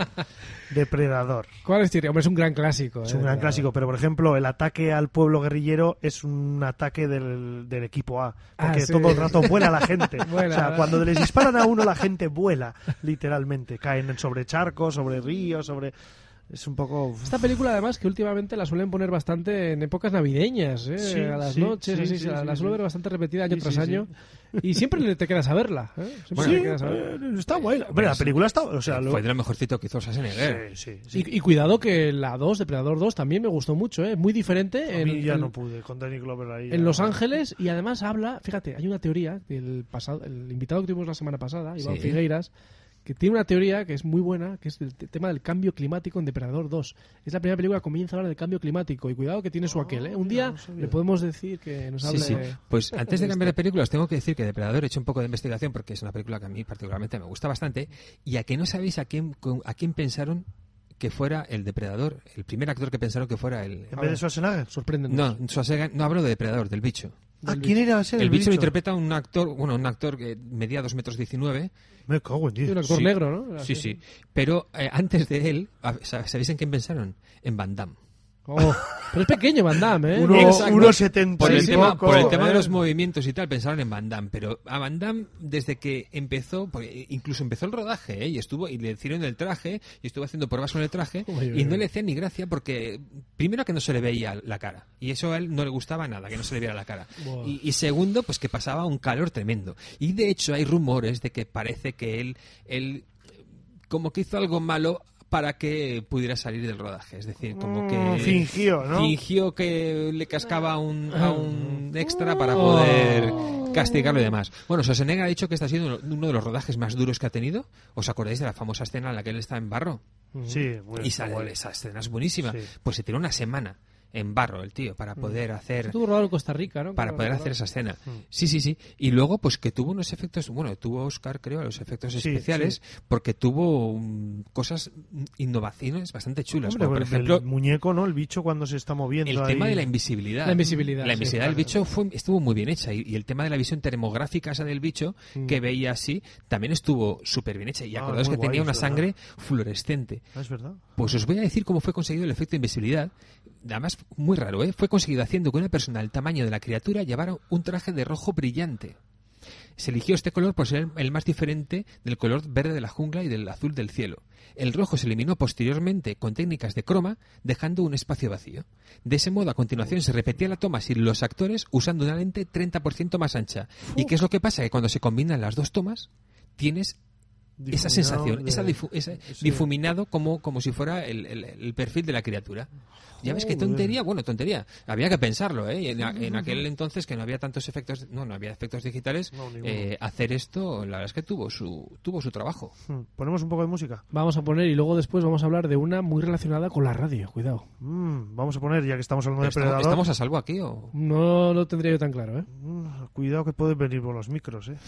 Depredador.
¿Cuál es, Thierry? Hombre, es un gran clásico.
Es
eh,
un gran
pero-
clásico, pero por ejemplo, el ataque al pueblo guerrillero es un ataque del, del equipo A, porque
Ah, sí.
todo el rato vuela la gente.
Vuela,
o sea,
¿verdad?
cuando les disparan a uno, la gente vuela, literalmente. Caen sobre charcos, sobre ríos, sobre... Es un poco...
Esta película, además, que últimamente la suelen poner bastante en épocas navideñas, ¿eh?
Sí,
a las
sí,
noches,
sí,
así,
sí,
la,
sí,
la suelo
sí.
ver bastante repetida año
Sí,
tras
sí,
año. Y siempre te quedas a verla. ¿eh? Siempre
Sí,
te quedas a verla.
eh, está guay. Hombre, la película está... O sea, lo-
Fue de lo mejorcito que hizo Schwarzenegger.
Sí, sí, sí.
Y, y cuidado que la dos, Depredador dos, también me gustó mucho, ¿eh? Muy diferente
A
en,
mí ya
en-
no pude con Danny Glover ahí.
en
ya
Los
no.
Ángeles, y además habla, fíjate, hay una teoría del pasado, el invitado que tuvimos la semana pasada, Iván
Sí.
Figueiras, que tiene una teoría que es muy buena, que es el te- tema del cambio climático en Depredador dos. Es la primera película que comienza a hablar del cambio climático, y cuidado que tiene su aquel, ¿eh? Un
mira,
día
no sabía.
le podemos decir que nos
Sí,
hable...
sí. Pues antes de cambiar de película, os tengo que decir que Depredador he hecho un poco de investigación porque es una película que a mí particularmente me gusta bastante. Y a que no sabéis a quién, con- a quién pensaron que fuera el Depredador, el primer actor que pensaron que fuera el.
En vez de Schwarzenegger.
Sorpréndenos.
No, Schwarzenegger- no hablo de Depredador, del bicho.
¿A quién era ese?
El bicho lo interpreta un actor, bueno, un actor que medía dos metros diecinueve.
Me cago en
Sí, un
diez.
actor
Sí.
negro, ¿no?
Sí, sí. Pero eh, antes de él, a- ¿sabéis en quién pensaron? En Van Damme.
Oh, pero es pequeño Van Damme, ¿eh?
Uno,
Exacto.
uno setenta
Por el,
y
tema,
poco,
por el tema de
¿eh?
los movimientos y tal, pensaron en Van Damme, pero a Van Damme, desde que empezó, porque incluso empezó el rodaje, ¿eh? y estuvo y le hicieron el traje, y estuvo haciendo pruebas con el traje,
Uy, uy,
y no
uy.
le hacía ni gracia porque, primero, que no se le veía la cara, y eso a él no le gustaba nada, que no se le viera la cara.
Buah.
Y, y segundo, pues que pasaba un calor tremendo. Y de hecho hay rumores de que parece que él, él como que hizo algo malo para que pudiera salir del rodaje, es decir, como
Mm,
que
fingió, ¿no?
fingió que le cascaba a un, a un extra para poder castigarlo y demás. Bueno, Schwarzenegger ha dicho que este ha sido uno uno de los rodajes más duros que ha tenido. ¿Os acordáis de la famosa escena en la que él está en barro?
Sí, muy
Y sale,
guay.
esa escena es buenísima.
Sí.
Pues se tiró una semana en barro el tío
Mm.
para poder hacer
Estuvo rodado en Costa Rica, ¿no?
para
Creo
poder
recordar.
hacer esa escena.
Mm.
Sí, sí, sí. Y luego, pues que tuvo unos efectos, bueno, tuvo Oscar, creo, a los efectos
Sí,
especiales, porque tuvo mm, cosas, mm, innovaciones bastante chulas.
Hombre,
como por
el-
ejemplo,
el muñeco, ¿no? El bicho cuando se está moviendo
el
ahí.
tema de la invisibilidad.
La invisibilidad,
La
sí,
invisibilidad del
claro.
bicho fue, estuvo muy bien hecha. Y, y el tema de la visión termográfica esa del bicho,
Mm.
que veía así, también estuvo súper bien hecha. Y
Ah,
acordaos
muy
que tenía
guay,
una
eso,
sangre fluorescente.
Ah, es verdad.
Pues os voy a decir cómo fue conseguido el efecto de invisibilidad. Además, muy raro, ¿eh? Fue conseguido haciendo que una persona del tamaño de la criatura llevara un traje de rojo brillante. Se eligió este color por ser el más diferente del color verde de la jungla y del azul del cielo. El rojo se eliminó posteriormente con técnicas de croma, dejando un espacio vacío. De ese modo, a continuación, se repetía la toma sin los actores usando una lente treinta por ciento más ancha. ¿Y qué es lo que pasa? Que cuando se combinan las dos tomas, tienes esa
Difuminado
sensación,
de-
esa difu- ese
sí.
difuminado como, como si fuera el, el- el perfil de la criatura. Ya ves qué
Joder.
tontería, bueno, tontería. Había que pensarlo, ¿eh? Y En, a- en aquel entonces que no había tantos efectos, no, no había efectos digitales,
No, ninguno.
eh, hacer esto, la verdad es que tuvo su, tuvo su trabajo.
Hmm. Ponemos un poco de música.
Vamos a poner, y luego después vamos a hablar de una muy relacionada con la radio, cuidado.
Mm, vamos a poner, ya que estamos hablando de
¿Estamos,
Predador.
¿Estamos a salvo aquí o...?
No lo tendría yo tan claro, ¿eh?
Mm, cuidado que pueden venir por los micros, ¿eh?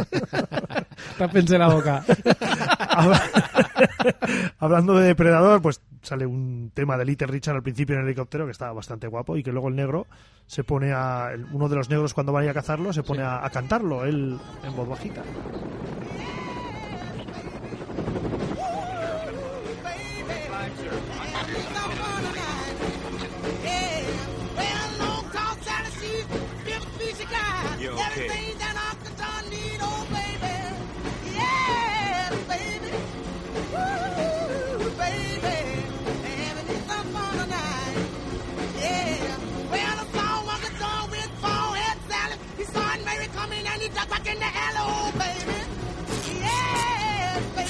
Tápense la boca.
Hablando de Depredador, pues sale un tema de Little Richard al principio en el helicóptero que está bastante guapo y que luego el negro se pone a... el- uno de los negros cuando vaya a cazarlo se pone a, a cantarlo, él en voz bajita.
You okay?
Back in the alley, oh baby. Yeah, baby.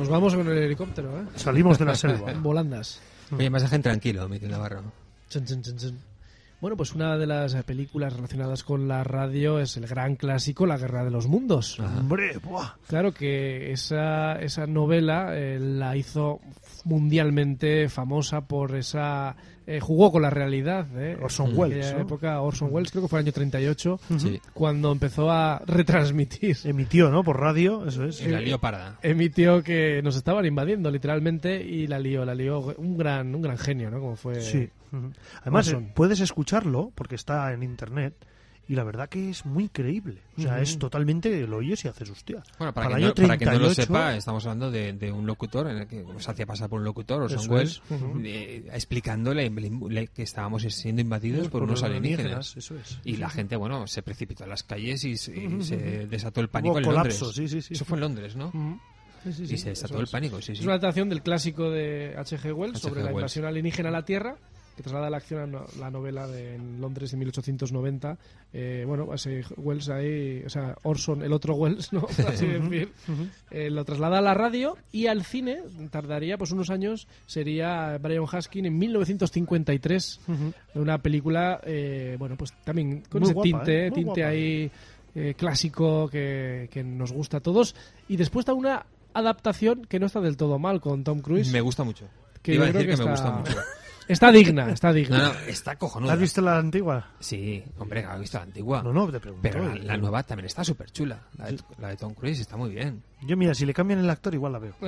nos vamos con el helicóptero, ¿eh?
Salimos de la selva.
En volandas.
Oye, masaje tranquilo, Miguel Navarro.
Chun, chun, chun, chun. Bueno, pues una de las películas relacionadas con la radio es el gran clásico La Guerra de los Mundos.
Ajá.
Hombre, buah.
Claro que esa, esa novela eh, la hizo mundialmente famosa por esa... Eh, jugó con la realidad. Eh,
Orson
en
Welles,
aquella
¿no?
época, Orson Welles, creo que fue el año treinta y ocho,
Sí.
cuando empezó a retransmitir.
Emitió, ¿no? Por radio, eso es.
Y la lío parda.
Emitió que nos estaban invadiendo literalmente y la lió, la lió un gran, un gran genio, ¿no? Como fue...
Sí. Ujú. Además,
Orson.
eh, puedes escucharlo porque está en internet y la verdad que es muy creíble. O sea,
Ujú.
es totalmente, lo oyes y haces hostia.
Bueno, para,
Para
que
el
no,
año
para quien no lo
treinta y ocho,
sepa, estamos hablando de, de un locutor en el que se hacía pasar por un locutor, Orson
Eso
Welles,
es. Ujú.
eh, explicándole le- que estábamos siendo invadidos por, unos alienígenas.
Eso es.
Y la gente, bueno, se precipitó a las calles y se, y
Ujú,
se
ujú.
desató el pánico
Hubo
en
colapso,
Londres.
sí, sí, sí.
Eso fue en Londres, ¿no?
Ujú. Sí, sí,
Y
sí.
se desató
eso
el
es.
pánico, sí,
Es
sí.
una adaptación del clásico de H G Wells
H G
sobre la
Wells.
invasión alienígena a la Tierra, que traslada la acción a no- la novela de en Londres de mil ochocientos noventa. Eh, bueno, ese Wells ahí, o sea, Orson, el otro Wells, ¿no? Por así decir, eh, lo traslada a la radio y al cine tardaría pues unos años, sería Brian Huskin en mil novecientos cincuenta y tres,
Ujú.
una película, eh, bueno, pues también con
Muy
ese
guapa,
tinte,
¿eh? Muy
tinte
guapa.
ahí eh, clásico que, que nos gusta a todos. Y después está una adaptación que no está del todo mal con Tom Cruise.
Me gusta mucho.
Que
Iba a
yo creo
decir que,
que
me
está-
gusta mucho.
Está digna, está digna.
No, no, está cojonuda.
¿Has visto la antigua?
Sí, hombre, he visto la antigua.
No, no, te pregunto.
Pero la, la nueva también está súper chula. La de, la de Tom Cruise está muy bien.
Yo, mira, si le cambian el actor, igual la veo.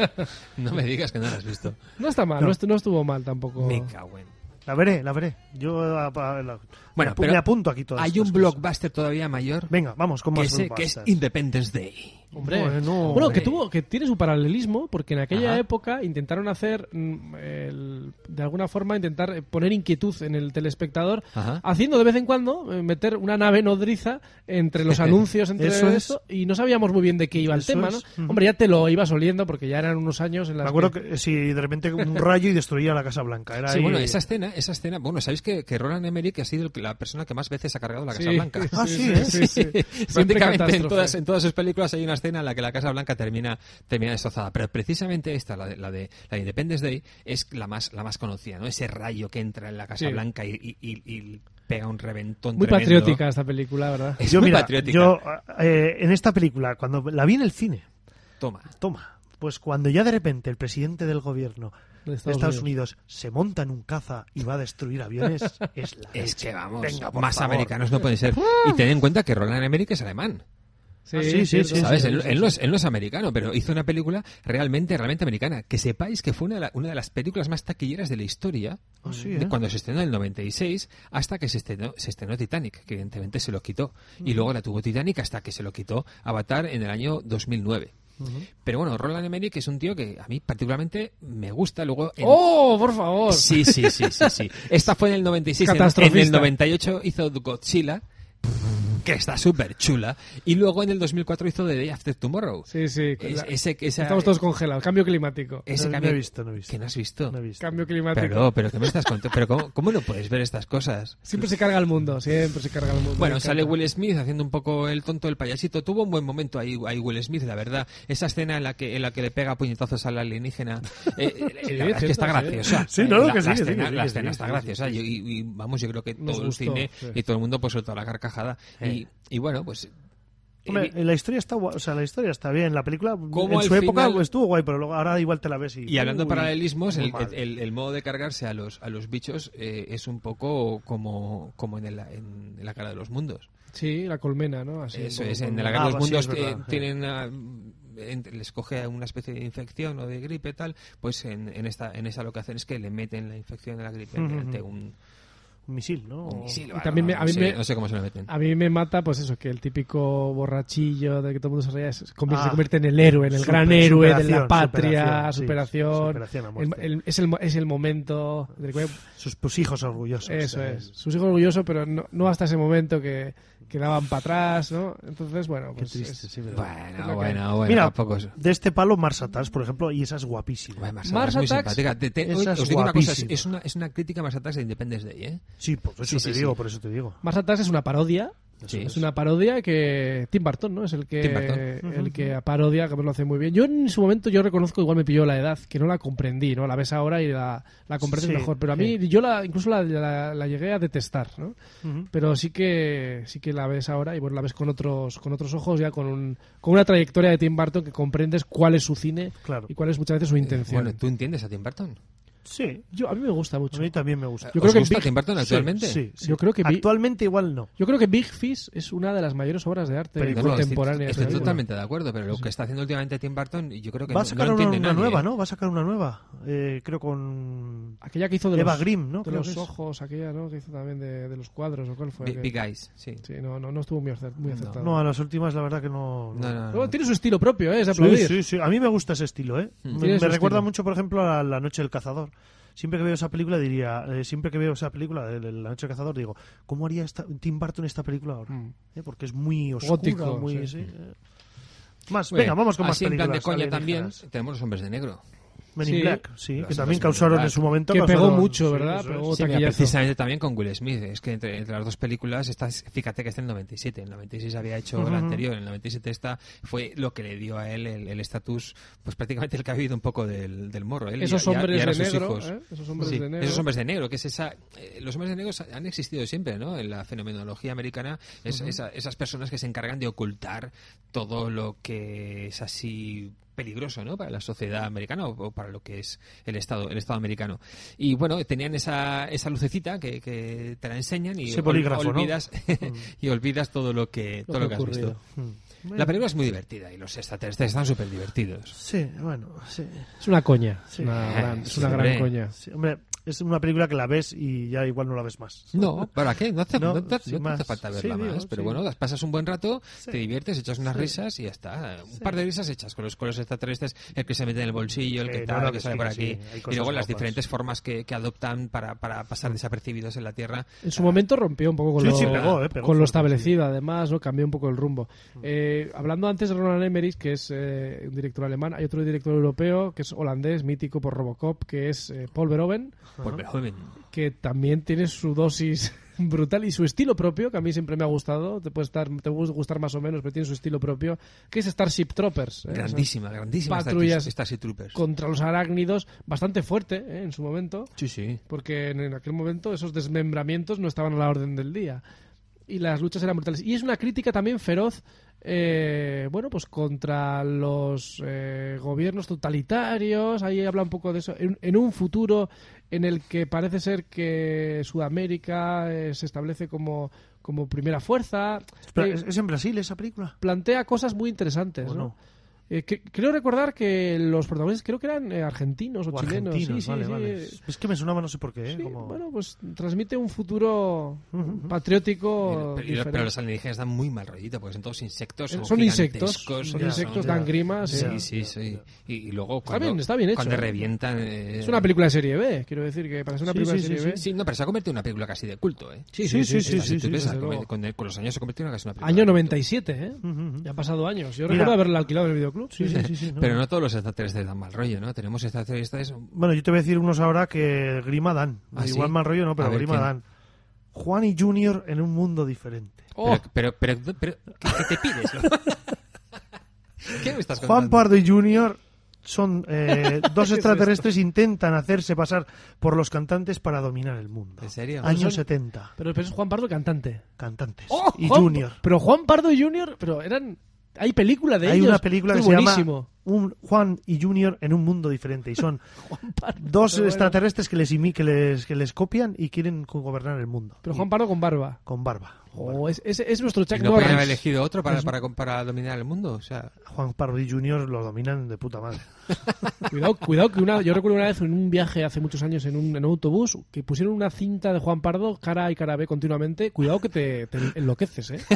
No me digas que no la has visto.
No está mal,
No.
no, estu- no estuvo mal tampoco.
Me cago en.
La veré, la veré. Yo a- a- la-
Bueno,
me, apu-
pero
me apunto aquí todo.
Hay un blockbuster todavía mayor
Venga, vamos, con
que,
más
ese, que es
blockbusters.
Independence Day.
Hombre,
Bueno,
bueno,
hombre.
que tuvo, que tiene su paralelismo, porque en aquella
Ajá.
época intentaron hacer, mm, el- de alguna forma, intentar eh, poner inquietud en el telespectador,
Ajá.
haciendo de vez en cuando eh, meter una nave nodriza entre los anuncios, entre
Eso es.
esto, y no sabíamos muy bien de qué iba el
Eso
tema,
es.
¿no?
Ujú.
Hombre, ya te lo ibas oliendo porque ya eran unos años en los
Me acuerdo que, si de repente un rayo y destruía la Casa Blanca. Era
Sí,
ahí-
bueno, esa escena, esa escena, bueno, sabéis que, que Roland Emmerich ha sido el que- la persona que más veces ha cargado la Casa
Sí.
Blanca.
Ah, sí, ¿eh?
sí, sí. Siempre
Prácticamente en
catástrofe.
todas, en todas sus películas hay una escena en la que la Casa Blanca termina, termina destrozada. Pero precisamente esta, la de, la de la de Independence Day, es la más, la más conocida, ¿no? Ese rayo que entra en la Casa
Sí.
Blanca y, y- y- y pega un reventón
Muy
tremendo.
patriótica esta película, ¿verdad?
Es
yo,
muy
mira,
patriótica.
yo eh, en esta película, cuando la vi en el cine,
Toma.
toma, pues cuando ya de repente el presidente del gobierno
De
de
Estados
Estados,
Unidos.
Unidos. se monta en un caza y va a destruir aviones, es la
Es
leche.
que vamos,
Venga, por
más
favor.
americanos no pueden ser. Y ten en cuenta que Roland Emmerich es alemán.
Ah, sí, sí,
cierto.
sí,
¿Sabes?
sí,
él,
sí,
él
sí.
no es, él no es americano, pero hizo una película realmente, realmente americana. Que sepáis que fue una de, la- una de las películas más taquilleras de la historia.
Ah, sí,
de
¿eh?
cuando se estrenó en el noventa y seis hasta que se estrenó, se estrenó Titanic, que evidentemente se lo quitó. Y luego la tuvo Titanic hasta que se lo quitó Avatar en el año dos mil nueve. Pero bueno, Roland Emmerich es un tío que a mí particularmente me gusta. Luego en-
¡Oh, por favor!
Sí, sí, sí, sí, sí. Esta fue en el noventa y seis. En, en
Catastrofista.
el noventa y ocho hizo Godzilla, que está súper chula. Y luego en el dos mil cuatro hizo The Day After Tomorrow.
Sí, sí.
Es-
la-
ese, esa-
Estamos todos congelados. Cambio climático.
ese
No, no
cambio
he visto, no he visto.
que no has visto.
No he visto.
Cambio climático.
Pero, pero ¿qué me estás contando? Pero ¿cómo, cómo no puedes ver estas cosas?
Siempre se carga el mundo, siempre se carga el mundo.
Bueno,
Me
sale
encanta.
Will Smith haciendo un poco el tonto del payasito. Tuvo un buen momento ahí, ahí Will Smith, la verdad. Esa escena en la que en la que le pega puñetazos al alienígena, eh, eh,
Sí,
la verdad es que
cierto,
está
sí.
graciosa.
Sí, no,
la,
que sí,
la
que sí,
escena,
que sí,
la
que
escena
sí,
está
sí,
graciosa.
sí, sí.
Y, y, vamos, yo creo que
Nos
todo
gustó,
el cine
sí.
y todo el mundo pues soltó la carcajada.
Eh.
Y, y bueno, pues...
Hombre,
eh,
la historia está gua- o sea, la historia está bien. La película
Como
en
al
su época
final-
pues, estuvo guay, pero luego ahora igual te la ves y...
Y hablando de
Uy,
paralelismos,
muy
el,
mal.
el- el modo de cargarse a los a los bichos eh, es un poco como, como en, el- en la cara de los mundos.
Sí, la colmena, ¿no? Así,
Eso
un
es,
poco
en
con-
la guerra de
Ah,
los
pues sí,
mundos
es
que
verdad, sí.
tienen ah, en- les coge una especie de infección o de gripe tal, pues en, en esta en esa lo que hacen es que le meten la infección de la gripe
Ujú.
mediante un,
Un misil, ¿no?
un misil.
Y
o algo,
también me-
no
a mí
sé,
me-
no sé cómo se lo meten.
A mí me mata, pues eso, que el típico borrachillo de que todo el mundo se ría se convierte,
Ah.
se convierte en el héroe, en el
Super-
gran héroe de la
superación,
patria,
superación, sí,
superación.
superación a
El-
muerte.
el- es, el, mo- es el momento del que-
Sus pues, hijos orgullosos.
Eso
eh.
es. Sus hijos orgullosos, pero no, no hasta ese momento que, que daban para atrás, ¿no? Entonces, bueno,
Qué
pues
triste,
es-
sí, verdad.
Bueno,
lo que
bueno, bueno,
Mira,
tampoco es...
de este palo Mars Attacks, por ejemplo, y esa es guapísima.
Bueno, Mars
Mars
Attacks es muy
Attacks,
simpática. Te- te-
esa es
os digo una cosa, es,
guapísima.
es una, es una crítica a Mars Attacks de Independence Day, ¿eh?
Sí, por eso
Sí,
te
sí,
digo,
sí.
por eso te digo.
Mars Attacks es una parodia
Sí.
Es una parodia que Tim Burton, ¿no? Es el que
Tim Burton.
el que parodia, que lo hace muy bien. Yo en su momento yo reconozco, igual me pilló la edad, que no la comprendí, ¿no? La ves ahora y la, la comprendes
Sí,
mejor. Pero a
sí.
mí yo la incluso la, la, la llegué a detestar, ¿no?
Ujú.
Pero sí que sí que la ves ahora y bueno, la ves con otros con otros ojos, ya con un, con una trayectoria de Tim Burton que comprendes cuál es su cine
Claro.
y cuál es muchas veces su intención.
Bueno, ¿tú entiendes a Tim Burton?
Sí,
Yo a mí me gusta mucho.
a mí también me gusta.
Yo
¿Os
creo que
gusta
Big-
Tim Burton actualmente?
Sí, sí.
Yo creo que vi-
Actualmente igual no.
Yo creo que Big Fish es una de las mayores obras de arte
Pero
No, no, estoy,
contemporáneas.
estoy
de la vida.
totalmente de acuerdo, pero lo que está haciendo últimamente Tim Burton, yo creo que
Va a
no,
sacar
no
una,
entiende
una
nadie,
nueva,
¿eh?
¿no? Va a sacar una nueva. Eh, creo con
Aquella que hizo de
Eva
los,
Grimm, ¿no?
de
Creo
los
que es.
ojos, aquella, ¿no? Que hizo también de, de los cuadros, ¿o cuál fue?
Big,
Que-
Big Eyes, sí.
Sí, no, no, no estuvo muy, acer- muy acertado.
No, a las últimas la verdad que no.
No, no,
Luego
no.
tiene su estilo propio, ¿eh? Es de
Sí,
aplaudir.
sí, sí. A mí me gusta ese estilo, ¿eh?
Mm.
Me,
Tiene
me
su
recuerda
estilo.
mucho, por ejemplo, a La Noche del Cazador. Siempre que veo esa película diría, eh, siempre que veo esa película de de La Noche del Cazador digo, ¿cómo haría esta, Tim Burton esta película ahora?
Mm.
¿Eh? Porque es muy oscura,
Gótico,
muy...
sí.
sí, eh. Más,
Bueno,
venga, vamos con más
así en
películas.
plan de coña también
alienígenas.
tenemos Los Hombres de Negro.
Men in
Sí.
Black, sí, que
Los
también
Hombres
causaron
de
en su momento.
Que pegó
causaron-
mucho,
sí,
¿verdad?
eso
Pegó
es.
Sí, mira,
taquillazo.
precisamente también con Will Smith. Es que entre, entre las dos películas, esta, fíjate que es del noventa y siete. En el noventa y seis había hecho
Ujú.
la anterior. En el noventa y siete esta fue lo que le dio a él el estatus, pues prácticamente el que ha vivido un poco del, del morro. Él y-
Esos
y, a-
hombres
y ahora
de
sus
negro,
hijos.
¿eh? Esos hombres
Sí,
de negro.
esos hombres de negro, que es esa... eh, los hombres de negro han existido siempre, ¿no? En la fenomenología americana, es, esa- esas personas que se encargan de ocultar todo lo que es así peligroso, ¿no? Para la sociedad americana o, o para lo que es el Estado, el Estado americano. Y bueno, tenían esa, esa lucecita que, que te la enseñan y
Ese bolígrafo, ¿no?
olvidas y olvidas todo lo que todo
Lo
lo
que
que
ha
has visto.
ocurrido.
Mm.
La película es muy divertida y los extraterrestres están súper divertidos.
Sí, bueno, sí.
Es una coña.
Sí.
Una gran, es
Sí,
una
hombre.
gran coña.
Sí, hombre, es una película que la ves y ya igual no la ves más.
No, ¿para qué? No hace,
No,
no te-
sin
no te hace
más.
falta
Sí,
verla
digo,
más. Pero
sí.
bueno, las pasas un buen rato,
Sí.
te diviertes, echas unas
Sí.
risas y ya está. Un
Sí.
par de risas hechas con los, con los extraterrestres, el que se mete en el bolsillo, el
Sí,
que
no,
tal,
no,
el que
que
sale
sí,
por
que
aquí.
sí, hay
Y
cosas
luego las
guapas.
diferentes formas que, que adoptan para, para pasar desapercibidos en la Tierra.
En su momento rompió un poco con,
Sí,
lo,
sí, pegó, eh, pegó
con lo
fuerte,
establecido, además, ¿no? Cambió un poco el rumbo. Eh, hablando antes de Roland Emmerich, que es eh, un director alemán, hay otro director europeo que es holandés, mítico por Robocop, que es eh, Paul Verhoeven,
Por Verhoeven.
que también tiene su dosis brutal y su estilo propio, que a mí siempre me ha gustado, te puede estar, te puede gustar más o menos, pero tiene su estilo propio, que es Starship Troopers. ¿eh?
Grandísima, grandísima.
patrullas
Starship Starship Troopers.
Contra los arácnidos, bastante fuerte ¿eh? En su momento,
Sí, sí.
porque en, en aquel momento esos desmembramientos no estaban a la orden del día y las luchas eran brutales. Y es una crítica también feroz, eh, bueno, pues contra los eh, gobiernos totalitarios. Ahí habla un poco de eso. En, en un futuro en el que parece ser que Sudamérica eh, se establece como, como primera fuerza.
Espera,
Eh,
¿es, es en Brasil esa película?
plantea cosas muy interesantes,
¿O
¿no?
no?
Eh, que- creo recordar que los protagonistas creo que eran eh, argentinos o,
O
chilenos.
argentinos,
Sí, sí,
vale,
sí.
vale. Es que me sonaba no sé por qué, ¿eh?
Sí,
Como-
bueno, pues transmite un futuro
Ujú, ujú.
patriótico
Pero, pero-
diferente.
pero los alienígenas dan muy mal rollito, porque son todos insectos. Son,
Son insectos,
gigantescos,
son
ya,
insectos,
ya.
dan grimas.
Sí,
eh.
sí, sí. Y, y luego
Está
cuando,
bien, está bien hecho,
cuando
¿eh?
revientan... eh,
Es una película de serie B, quiero decir que para ser una
Sí,
película
sí,
de serie
sí,
B.
Sí, no, pero se ha convertido en una película casi de culto, ¿eh?
Sí,
Sí, sí, sí,
Esta,
sí,
si tú
sí,
piensas,
desde
con,
luego.
con- con los años se ha convertido en casi una película.
Año
de culto.
noventa y siete, ¿eh?
Ujú, ujú.
Ya han pasado años. Yo
Mira.
recuerdo haberla alquilado en el videoclub.
Sí, sí, sí, sí, no.
Pero no todos los extraterrestres dan mal rollo, ¿no? Tenemos extraterrestres...
Bueno, yo te voy a decir unos ahora que grima dan.
¿Ah, sí?
Igual mal rollo no, pero
A ver,
grima
¿quién?
dan. Juan y Junior en un mundo diferente.
Oh,
Pero, pero, pero, pero, ¿qué, qué te pides? ¿Qué me estás contando?
Juan Pardo y Junior son eh, dos extraterrestres intentan hacerse pasar por los cantantes para dominar el mundo.
¿En serio?
Años
Son-
setenta.
pero, pero es Juan Pardo cantante.
Cantantes.
Oh,
y
Juan-
Junior.
Pero Juan Pardo y Junior, pero eran... Hay película de
Hay
ellos.
una película que
Esto
se
es
llama
buenísimo.
un Juan y Junior en un mundo diferente. Y son
Pardo,
dos
pero bueno.
extraterrestres que les, imi- que, les, que les copian y quieren co- gobernar el mundo.
Pero
Y-
Juan Pardo con barba.
con barba.
Oh, es, es, es nuestro Chuck
¿Y no podrían haber
Norris.
elegido otro para, para, para dominar el mundo? O sea...
Juan Pardo y Junior lo dominan de puta madre.
Cuidado, cuidado que una, yo recuerdo una vez en un viaje hace muchos años en un, en un autobús que pusieron una cinta de Juan Pardo cara A y cara B continuamente. Cuidado que te, te enloqueces, ¿eh?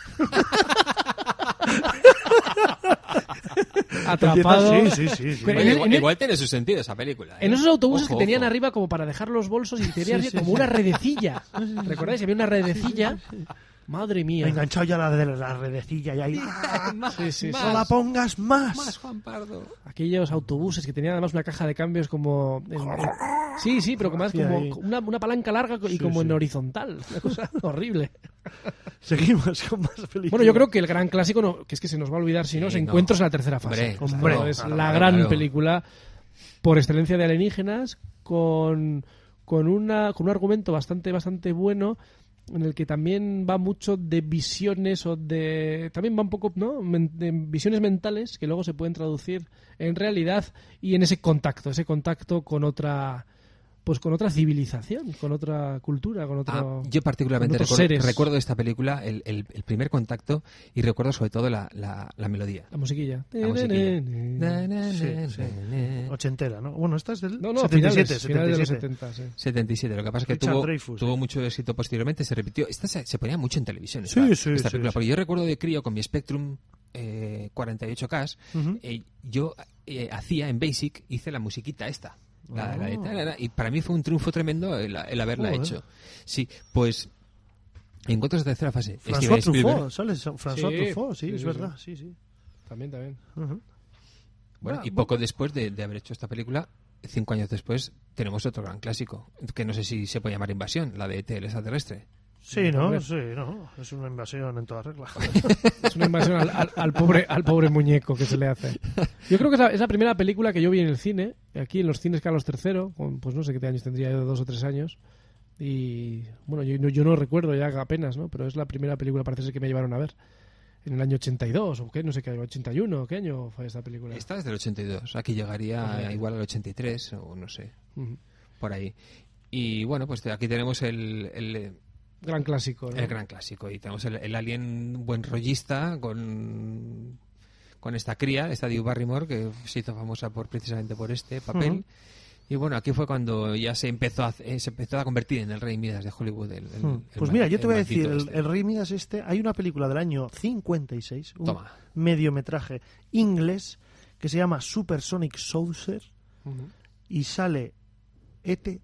Atrapado.
Sí, sí, sí, sí.
Pero
Oye,
en-
igual,
en-
igual tiene su sentido esa película. ¿eh?
En esos autobuses
Ojo,
que tenían
ojo.
arriba como para dejar los bolsos y tenía
Sí,
arriba
sí,
como
sí.
una redecilla. ¿Recordáis? Había una redecilla. Madre mía.
Enganchado ya la de la redecilla y ahí.
Sí, sí,
No la pongas más.
Más Juan Pardo.
Aquellos autobuses que tenían además una caja de cambios como... en- en- Sí, sí, pero como, más
Sí,
como
ahí.
una, una palanca larga y
Sí,
como
sí.
en horizontal. Una cosa horrible.
Seguimos con más películas.
Bueno, yo creo que el gran clásico, no, que es que se nos va a olvidar si no,
Sí,
es
no.
Encuentros en la tercera fase.
Hombre,
Hombre,
Claro, es
claro,
la
claro,
gran
claro.
película por excelencia de alienígenas con, con, una, con un argumento bastante, bastante bueno en el que también va mucho de visiones o de... También va un poco, ¿no? Men- de visiones mentales que luego se pueden traducir en realidad y en ese contacto, ese contacto con otra... Pues con otra civilización, con otra cultura, con otro...
Ah, yo particularmente
con otros
recuerdo,
seres.
recuerdo de esta película el, el- el primer contacto y recuerdo sobre todo la, la, la melodía.
La musiquilla.
La musiquilla. Na, na,
Sí,
na,
sí.
na, na.
Ochentera, ¿no? Bueno, esta es del
No, no,
setenta y siete,
finales, finales de los
setenta y siete.
setenta, sí.
setenta y siete. Lo que pasa es que
Richard
tuvo,
Dreyfuss,
tuvo
sí.
mucho éxito posteriormente, se repitió. Esta se, se ponía mucho en televisión.
Sí,
esta,
sí,
esta
sí,
película,
sí.
porque yo recuerdo de crío con mi Spectrum eh, cuarenta y ocho K,
Ujú.
eh, yo eh, hacía en Basic, hice la musiquita esta. La, la de
Oh.
tarara, y para mí fue un triunfo tremendo el, el haberla
Joder.
hecho. Sí, pues encuentros de tercera fase.
François
Steven Spielberg.
Truffaut, ¿sales? François
Sí,
Truffaut, sí,
sí,
es
sí,
verdad, sí, sí.
También, también.
Ujú.
Bueno,
Ah,
y poco después de, de haber hecho esta película, cinco años después, tenemos otro gran clásico, que no sé si se puede llamar Invasión, la de E T, el extraterrestre.
Sí, ¿no?
Hombre.
Sí, no. Es una invasión en toda regla.
Es una invasión al, al- al pobre, al pobre muñeco que se le hace. Yo creo que es la, es la primera película que yo vi en el cine, aquí en los cines Carlos tercero, con, pues no sé qué años tendría yo, dos o tres años. Y bueno, yo, no- yo no recuerdo ya apenas, ¿no? Pero es la primera película, parece ser que me llevaron a ver. En el año ochenta y dos, o qué, no sé qué, ochenta y uno, ¿qué año fue esta película?
Esta es del ochenta y dos, aquí llegaría
Hombre.
igual al ochenta y tres, o no sé,
Ujú.
por ahí. Y bueno, pues aquí tenemos el, el,
Gran clásico, ¿no?
el gran clásico, y tenemos el, el alien buen rollista con, con esta cría, esta Drew Barrymore, que se hizo famosa por precisamente por este papel.
Ujú.
Y bueno, aquí fue cuando ya se empezó a, eh, se empezó a convertir en el rey Midas de Hollywood. El, el-
Hmm.
el
Pues
mal-
mira, yo te
el
voy a decir,
maldito
el,
este.
el Rey Midas este, hay una película del año cincuenta y seis, un
Toma.
mediometraje inglés que se llama Supersonic Saucer
Ujú.
y sale E T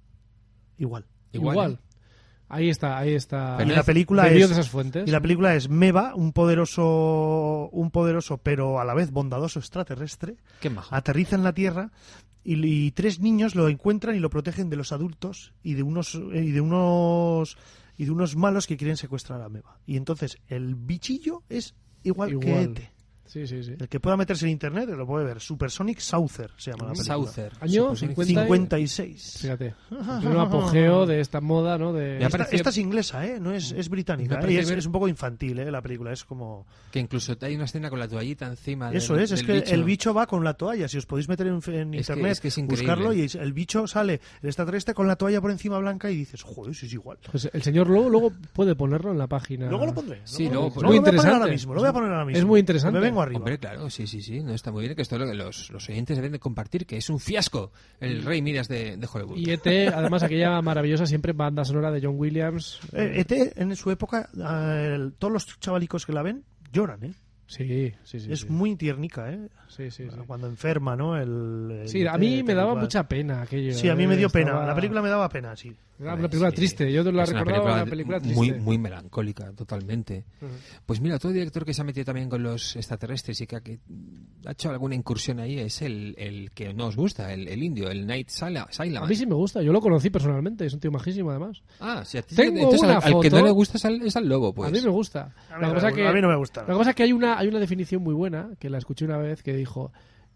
igual.
Igual,
Igual.
¿eh?
Ahí está, ahí está.
Pero
Y la película
bebido
es
de esas fuentes.
y la película es Meva, un poderoso un poderoso pero a la vez bondadoso extraterrestre,
Qué majo.
aterriza en la Tierra y, y tres niños lo encuentran y lo protegen de los adultos y de unos y de unos y de unos malos que quieren secuestrar a Meva. Y entonces el bichillo es igual, que
Igual.
E T.
Sí, sí, sí.
El que pueda meterse en internet lo puede ver. Supersonic Saucer se llama la película.
Saucer.
Año
Supersonic.
cincuenta.
cincuenta y seis.
Fíjate. Un apogeo de esta moda, ¿no? De...
Me ha
Esta,
parecido-
esta es inglesa, ¿eh? No es, es
Me
británica.
parece
¿eh? Y es,
ver-
es un poco infantil, ¿eh? La película es como...
Que incluso hay una escena con la toallita encima del-
Eso es, es
del
que
bicho.
el bicho va con la toalla. Si os podéis meter en, en
Es que-
internet,
es que es increíble.
buscarlo y el bicho sale, el extraterrestre con la toalla por encima blanca y dices, joder, sí es igual.
Pues el señor luego, luego puede ponerlo en la página.
Luego lo pondré.
Sí,
luego,
luego-
lo-
Muy
lo voy a poner
interesante.
ahora mismo, lo voy a poner ahora mismo.
Es muy interesante.
Me vengo arriba.
Hombre, claro, sí, sí, sí, no está muy bien, que esto es lo que los, los oyentes deben de compartir, que es un fiasco el rey Midas de, de Hollywood.
Y E T, además, aquella maravillosa siempre banda sonora de John Williams.
Eh, E T en su época, eh, el- todos los chavalicos que la ven lloran, ¿eh?
Sí, sí, sí.
es
sí.
muy tiernica, ¿eh?
Sí, sí, sí.
Cuando enferma, ¿no? El, el
Sí, a
E T,
mí me
tal
daba
cual.
mucha pena aquello.
Sí, a mí
eh,
me dio pena.
estaba-
La película me daba pena, sí.
Era una película
Sí.
triste. Yo te la
Es una
recordaba
película
una película triste.
muy, muy melancólica, totalmente.
Ujú.
Pues mira, otro director que se ha metido también con los extraterrestres y que ha, que ha hecho alguna incursión ahí es el, el que no os gusta, el, el indio, el Night Shyamalan.
A mí sí me gusta. Yo lo conocí personalmente. Es un tío majísimo, además.
Ah, si a ti
Tengo
entonces
una
al, al que
foto-
no le gusta es al, es al lobo, pues.
A mí me gusta.
A mí
Lo que
no
pasa
me-
que-
a mí no me gusta.
Lo que pasa es que hay una, hay una definición muy buena, que la escuché una vez, que dijo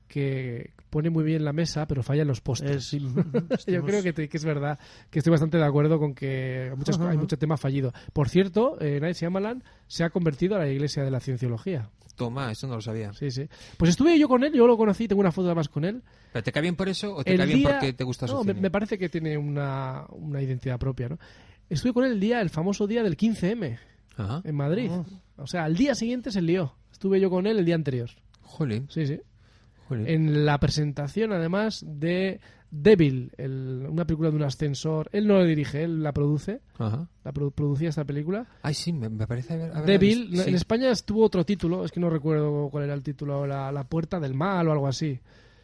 que pone muy bien la mesa, pero falla en los postres.
Es-
Yo creo que, te- que es verdad, que estoy bastante de acuerdo con que hay, muchas,
Ajá,
hay
ajá.
mucho tema fallido. Por cierto, eh, Night Shyamalan se ha convertido a la iglesia de la cienciología.
Toma, eso no lo sabía.
Sí, sí. Pues estuve yo con él, yo lo conocí, tengo una foto además con él.
¿Pero te cae bien por eso o te
El
cae bien
día-
porque te gusta su
No, me,
cine?
me parece que tiene una, una identidad propia, ¿no? Estuve con él el día, el famoso día del quince eme
Ajá.
en Madrid.
Ah.
O sea, al día siguiente se lió. Estuve yo con él el día anterior.
Jolín,
Sí, sí.
jolín.
En la presentación, además, de Devil, el- una película de un ascensor. Él no la dirige, él la produce.
Ajá.
La produ- producía esta película.
Ay, sí, me, me parece haber, haberla
Devil,
visto, sí.
en España estuvo otro título, es que no recuerdo cuál era el título, La, la Puerta del Mal o algo así.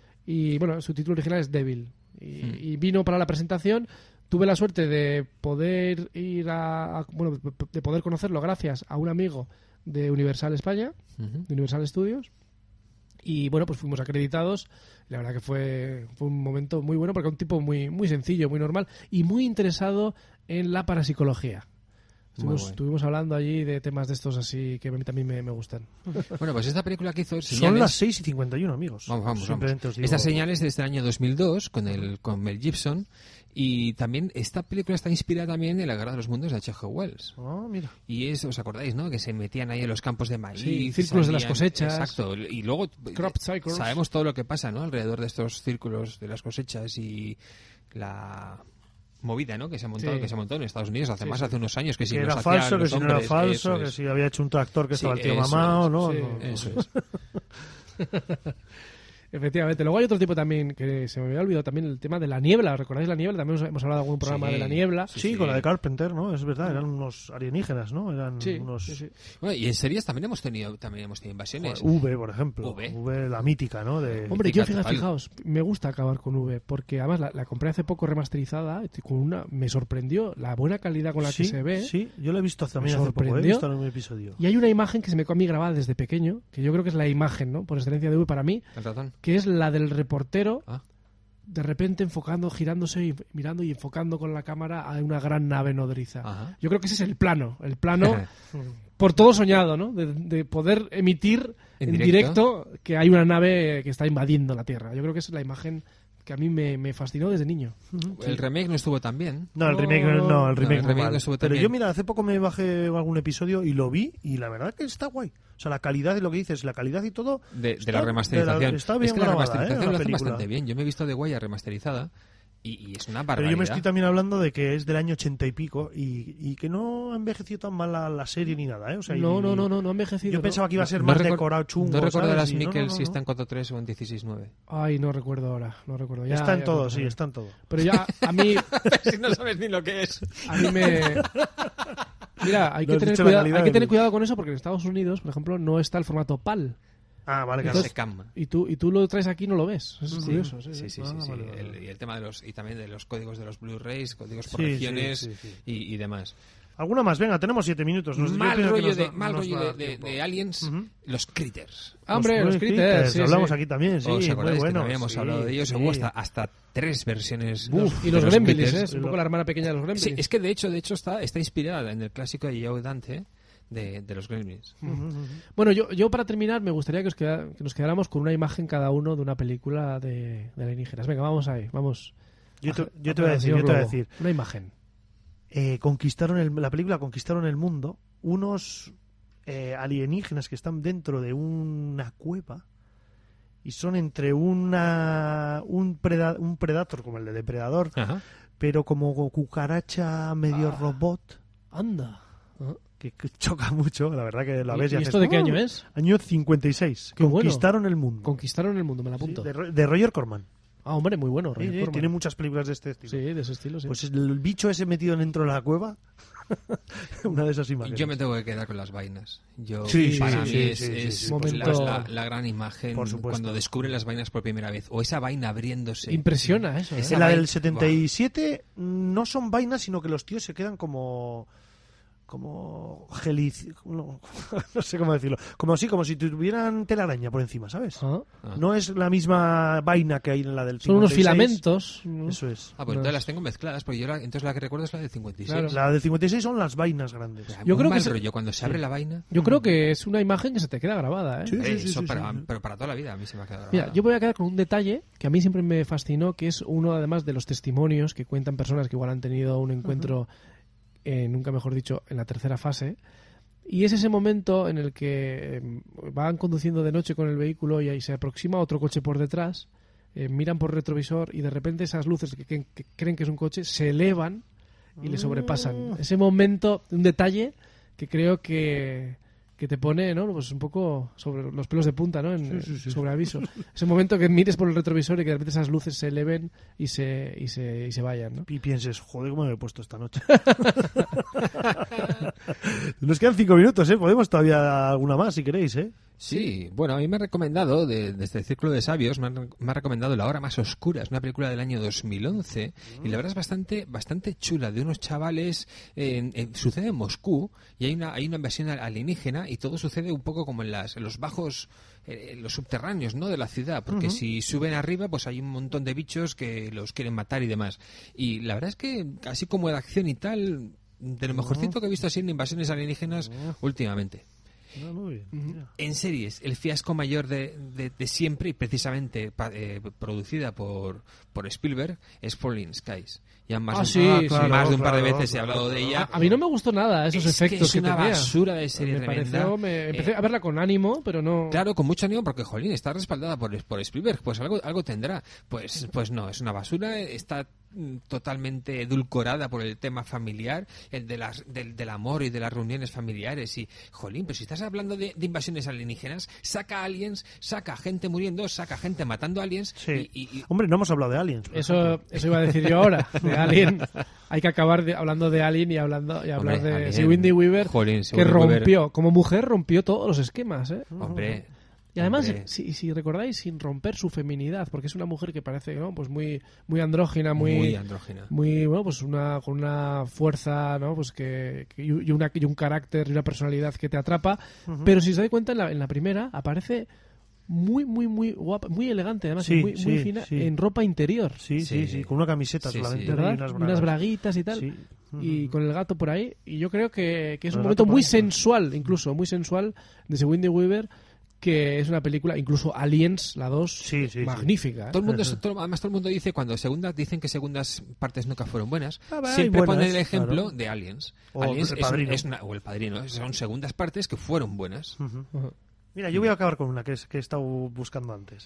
Y bueno, su título original es Devil. Y,
Hmm.
y vino para la presentación. Tuve la suerte de poder ir a, a- bueno, de poder conocerlo gracias a un amigo de Universal España,
Ujú.
de Universal Studios. Y bueno, pues fuimos acreditados. La verdad que fue, fue un momento muy bueno porque era un tipo muy, muy sencillo, muy normal y muy interesado en la parapsicología. Estuvimos, estuvimos hablando allí de temas de estos así que a mí también me, me gustan.
Bueno, pues esta película que hizo... Señales...
Son las seis y cincuenta y uno, amigos.
Vamos, vamos,
Simplemente
vamos.
os digo...
Esta Señales es desde el año dos mil dos con, el, con Mel Gibson. Y también esta película está inspirada también en La Guerra de los Mundos de H G Wells.
Ah, mira.
Y es, ¿os acordáis, no? Que se metían ahí en los campos de maíz.
Sí, círculos
salían,
de las cosechas.
Exacto. Y luego
Crop circles.
Sabemos todo lo que pasa, ¿no? Alrededor de estos círculos de las cosechas y la... movida, ¿no? Que se ha montado,
Sí.
que se montó en Estados Unidos hace
Sí,
más
sí.
hace unos años que si
Que
nos
era
hacían
falso, que
los
si no era
hombres,
falso,
eso
que
es.
si había hecho un tractor que
Sí,
estaba el tío
eso
mamado,
es.
¿no?
Sí,
No.
Eso es.
Efectivamente. Luego hay otro tipo también que se me había olvidado también el tema de la niebla. ¿Recordáis la niebla? También hemos- hemos hablado de algún programa
Sí.
de la niebla.
Sí,
Sí,
con
sí.
la de Carpenter, ¿no? Es verdad, eran unos alienígenas, ¿no? Eran
Sí,
unos...
sí, sí.
Bueno, y en series también hemos tenido también hemos tenido invasiones.
Joder, V, por ejemplo.
V.
V, la mítica, ¿no? De...
Hombre,
Mítica
yo fija,
total.
fijaos, me gusta acabar con V, porque además la, la compré hace poco remasterizada, con una, me sorprendió la buena calidad con la
sí,
que se ve.
Sí, yo la he visto también
Me
hace poco, he
sorprendió.
visto en un episodio.
Y hay una imagen que se me quedó a mí grabada desde pequeño, que yo creo que es la imagen, ¿no? Por excelencia de V para mí,
¿El ratón?
que es la del reportero,
Ah.
de repente enfocando, girándose y mirando y enfocando con la cámara a una gran nave nodriza.
Ajá.
Yo creo que ese es el plano, el plano por todo soñado, ¿no? De, de poder emitir
En
en,
directo.
directo que hay una nave que está invadiendo la Tierra. Yo creo que esa es la imagen que a mí me, me fascinó desde niño.
El remake no estuvo tan bien.
No, el
No,
remake no,
no,
el remake,
el
muy
remake
mal.
no estuvo tan
Pero
bien.
yo, mira, hace poco me bajé algún episodio y lo vi y la verdad que está guay. O sea, la calidad de lo que dices, la calidad y todo...
De, de
está-
la remasterización.
de la- está bien
es que la
grabada, ¿eh?
remasterización
la
lo hace
película.
bastante bien. Yo me he visto de Guaya remasterizada y, y es una
Pero
barbaridad.
yo me estoy también hablando de que es del año ochenta y pico y, y que no ha envejecido tan mal la, la serie ni nada, ¿eh? O sea,
No,
y-
no, no, no, no ha envejecido.
Yo
¿no?
pensaba que iba a ser
No
más
recor-
decorado chungo,
No recordarás,
¿sabes? Y no,
Miquel,
no, no,
si
no.
está en cuatro tres o en dieciséis nueve.
Ay, no recuerdo ahora, no recuerdo. Ya,
Está en
ya
todo,
no
sí,
recuerdo.
está en todo.
Pero ya a mí,
Si no sabes ni lo que es.
a mí me... Mira, hay
No
que,
has
tener
dicho la
cuidado,
calidad
hay que
del-
tener cuidado con eso porque en Estados Unidos, por ejemplo, no está el formato PAL.
Ah, vale,
No
claro.
se cama.
Y tú, y tú lo traes aquí y no lo ves. Eso es
Sí.
curioso. Sí,
Sí,
sí.
sí, sí,
Ah,
sí.
vale, vale,
El-
vale.
y el tema de los y también de los códigos de los Blu-rays, códigos por
Sí, sí,
regiones
sí, sí.
Y, y demás.
¿Alguna más? Venga, tenemos siete minutos. Nos- yo
mal
creo que
rollo,
nos
de,
da-
mal
nos
rollo
da
de, de-
tiempo.
de aliens,
Ujú.
los critters.
Ah, hombre,
Los
los
critters,
critters. sí,
hablamos
sí.
aquí también, sí,
¿Os
muy
acordáis que
buenos,
habíamos
sí,
hablado de ellos?
sí.
Hubo hasta, hasta tres versiones.
Uf, y
de
los Gremlins,
critters.
¿eh? Es un poco la hermana pequeña de los Gremlins.
Sí, es que de hecho, de hecho está, está inspirada en el clásico de Joe Dante de, de los Gremlins.
Ujú, ujú.
Bueno, yo, yo para terminar me gustaría que, os queda- que nos quedáramos con una imagen cada uno de una película de, de alienígenas. Venga, vamos ahí, vamos.
Yo te,
A-
yo te voy a decir, yo
señor
te voy a
Lobo,
decir.
Una imagen.
Eh, conquistaron el, la película Conquistaron el Mundo unos eh, alienígenas que están dentro de una cueva y son entre una un, preda, un predator como el de Depredador,
Ajá.
pero como cucaracha medio
Ah.
robot
Anda. Ah.
que, que choca mucho, la verdad que la
¿Y,
ves y
y
haces,
esto de qué
"Oh".
año es?
Año cincuenta y seis.
Qué bueno.
Conquistaron el mundo.
Conquistaron el mundo, me la
Sí,
apunto.
de, Ro- de Roger Corman.
Ah, hombre, muy bueno.
Sí,
Roger
sí,
Corman.
tiene muchas películas de este estilo.
Sí, de ese estilo, sí.
Pues el bicho ese metido dentro de la cueva, una de esas imágenes.
Yo me tengo que quedar con las vainas. Yo,
Sí,
para
sí,
mí
sí,
es,
sí, sí,
es,
sí,
por
pues, la,
supuesto.
la- la gran imagen
Por supuesto.
cuando descubren las vainas por primera vez. O esa vaina abriéndose.
Impresiona eso, ¿eh?
Esa
En la
vaina-
del setenta y siete no son vainas, sino que los tíos se quedan como como gelic... no, no sé cómo decirlo. Como así, como si tuvieran telaraña por encima, ¿sabes?
Ah.
Ah.
No es la misma vaina que hay en la del
Son unos
cincuenta y seis.
filamentos. ¿no?
Eso es.
Ah, pues
No.
entonces las tengo mezcladas, porque yo la, entonces la que recuerdo es la del cincuenta y seis.
Claro.
La del cincuenta y seis son las vainas grandes.
O sea,
Yo
un
creo que
mal
se-
rollo, cuando se abre la vaina.
Yo creo que es una imagen que se te queda grabada, ¿eh?
Sí,
eh,
sí,
eso
sí,
para,
sí, sí.
pero para toda la vida a mí se me ha quedado grabada.
Mira, yo voy a quedar con un detalle que a mí siempre me fascinó, que es uno además de los testimonios que cuentan personas que igual han tenido un encuentro, eh, nunca mejor dicho, en la tercera fase. Y es ese momento en el que eh, van conduciendo de noche con el vehículo y ahí se aproxima otro coche por detrás, eh, miran por retrovisor y de repente esas luces que, que- que creen que es un coche se elevan y le sobrepasan. Ese momento, un detalle que creo que, que te pone, ¿no? Pues un poco sobre los pelos de punta, ¿no? En,
Sí, sí, sí.
sobre aviso. Ese momento que mires por el retrovisor y que de repente esas luces se eleven y se, y se, y se vayan, ¿no?
Y pienses, joder, cómo me he puesto esta noche. Nos quedan cinco minutos, ¿eh? Podemos todavía alguna más si queréis, ¿eh?
Sí, bueno, a mí me ha recomendado, de, desde el Círculo de Sabios, me ha, me ha recomendado La Hora Más Oscura, es una película del año dos mil once, y la verdad es bastante bastante chula, de unos chavales, en, en, sucede en Moscú, y hay una hay una invasión alienígena, y todo sucede un poco como en, las, en los bajos, eh, los subterráneos, ¿no?, de la ciudad, porque uh-huh. si suben arriba, pues hay un montón de bichos que los quieren matar y demás. Y la verdad es que, así como de acción y tal, de lo mejorcito uh-huh. que he visto así en invasiones alienígenas uh-huh. últimamente.
No, muy bien.
Uh-huh. En series, el fiasco mayor de, de, de siempre, y precisamente pa, eh, producida por, por Spielberg, es Falling Skies. Ya más,
ah,
un,
sí,
ah,
claro,
más de un
claro,
par de veces
claro,
he hablado
claro.
de ella.
A, a mí no me gustó nada esos
es
efectos
que, es
que
una
tenía.
basura de serie
me
tremenda.
Pareció, me, empecé
eh,
a verla con ánimo, pero no...
Claro, con mucho ánimo, porque, jolín, está respaldada por, por Spielberg, pues algo, algo tendrá. Pues, pues no, es una basura, está totalmente edulcorada por el tema familiar, el de las, del, del amor y de las reuniones familiares. Y, jolín, pero si estás hablando de, de invasiones alienígenas, saca aliens, saca gente muriendo, saca gente matando aliens.
Sí.
Y, y, y...
Hombre, no hemos hablado de aliens.
Eso, eso iba a decir yo ahora, de Alien. Hay que acabar de, hablando de Alien y hablando y hablar
Hombre,
de
Alien.
Sigourney Weaver,
Jolín,
que
Sigourney
rompió,
Weaver.
como mujer rompió todos los esquemas, ¿eh?
Hombre...
Y además,
Hombre.
si, si recordáis, sin romper su feminidad, porque es una mujer que parece, ¿no?, pues muy muy andrógina, muy
Muy andrógina.
muy, bueno, pues una con una fuerza, ¿no?, pues que, que y una y un carácter y una personalidad que te atrapa, uh-huh. pero si os dais cuenta en la, en la primera aparece muy muy muy guapa, muy elegante, además,
sí,
y muy,
sí,
muy fina,
sí.
en ropa interior.
Sí, sí, sí, sí, con una camiseta
sí,
solamente,
sí.
¿verdad?
y unas,
unas,
bragas.
braguitas y tal.
Sí.
Y con el gato por ahí, y yo creo que, que es
Con
un
el
momento
gato por
muy
ahí,
sensual, incluso muy sensual, de Sigourney Weaver, que es una película, incluso Aliens, la dos,
Sí, sí,
magnífica. ¿eh?
Todo el mundo, todo, además todo el mundo dice, cuando segundas dicen que segundas partes nunca fueron buenas,
Ah, va,
siempre
hay buenas,
ponen el ejemplo
claro.
de Aliens.
O
Aliens
El
es un-
Padrino.
es una- o El Padrino, son segundas partes que fueron buenas.
Ujú.
Ujú.
Mira, yo voy a acabar con una que, es, que he estado buscando antes.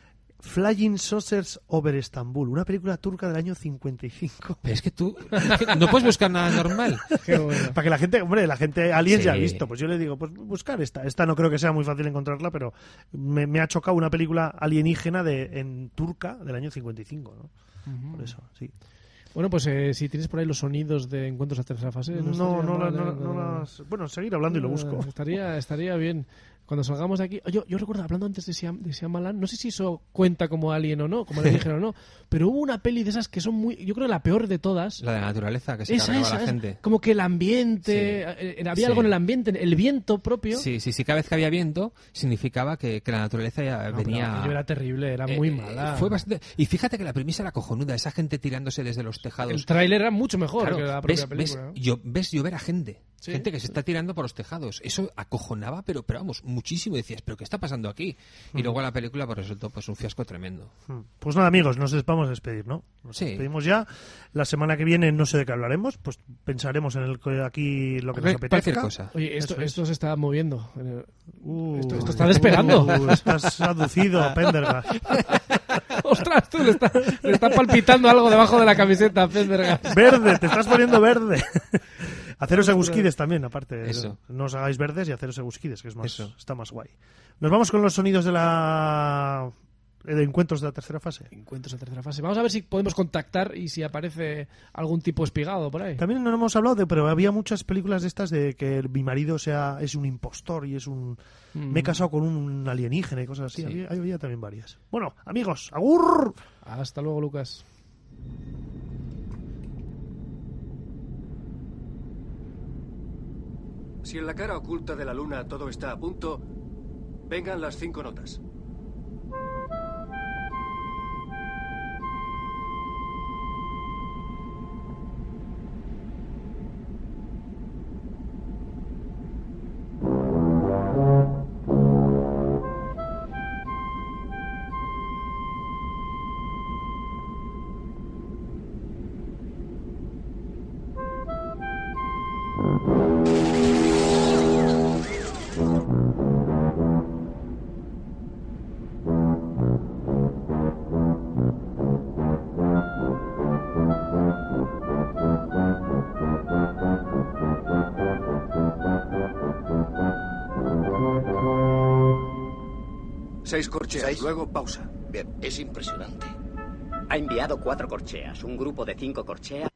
Flying Saucers over Estambul, una película turca del año cincuenta y cinco.
Pero es que tú es que no puedes buscar nada normal.
Qué bueno.
Para que la gente, hombre, la gente aliens
Sí.
ya ha visto. Pues yo le digo, pues buscar esta. Esta no creo que sea muy fácil encontrarla, pero me, me ha chocado una película alienígena de en turca del año cincuenta y cinco, ¿no?
Ujú.
Por eso, sí.
Bueno, pues eh, si tienes por ahí los sonidos de encuentros a tercera fase...
No,
estaría
no,
mal,
la- no,
¿eh?
no las... Bueno, seguir hablando y lo busco.
Eh, Estaría, estaría bien. Cuando salgamos de aquí... Yo, yo recuerdo, hablando antes de Siam, de Shyamalan, no sé si eso cuenta como Alien o no, como alienígena o no, pero hubo una peli de esas que son muy... Yo creo la peor de todas.
La de la naturaleza, que se
Esa,
cargaba
esa,
a la
esa.
gente.
Como que el ambiente...
Sí.
eh, eh, había
Sí.
algo en el ambiente, el viento propio...
Sí, sí, sí, cada vez que había viento significaba que, que la naturaleza ya
No, pero
venía...
aquello era terrible, era
Eh,
muy
eh,
mala.
Fue bastante... Y fíjate que la premisa era cojonuda, esa gente tirándose desde los tejados.
El tráiler era mucho mejor
Claro,
que la propia
ves, ves,
película. ¿no?
llo- ves llover a gente.
Sí.
Gente que se está tirando por los tejados. Eso acojonaba, pero, pero vamos, muchísimo. Decías, ¿pero qué está pasando aquí? Y luego la película pues, resultó pues, un fiasco tremendo.
Pues nada, amigos, nos vamos a despedir, ¿no? Nos
Sí.
despedimos ya. La semana que viene no sé de qué hablaremos, pues pensaremos en el aquí lo que nos
Cualquier
apetezca.
cosa.
Oye, esto,
Eso es.
esto se está moviendo.
Uh,
Esto- esto está despegando.
uh, estás aducido, Pendergast.
¡Ostras! Tú le está, le está palpitando algo debajo de la camiseta, Pendergast.
Verde, te estás poniendo verde. Haceros egusquides también, aparte.
Eso.
No os hagáis verdes y haceros egusquides, que es más,
Eso.
está más guay. Nos vamos con los sonidos de la de encuentros de la tercera fase.
Encuentros en tercera fase. Vamos a ver si podemos contactar y si aparece algún tipo espigado por ahí.
También no hemos hablado de, pero había muchas películas de estas de que mi marido sea es un impostor y es un
Mm.
me he casado con un alienígena y cosas así.
Sí.
Había, había también varias. Bueno, amigos, agur.
Hasta luego, Lucas.
Si en la cara oculta de la luna todo está a punto, vengan las cinco notas. Seis corcheas,
Seis.
luego pausa.
Bien, es impresionante.
Ha enviado cuatro corcheas, un grupo de cinco corcheas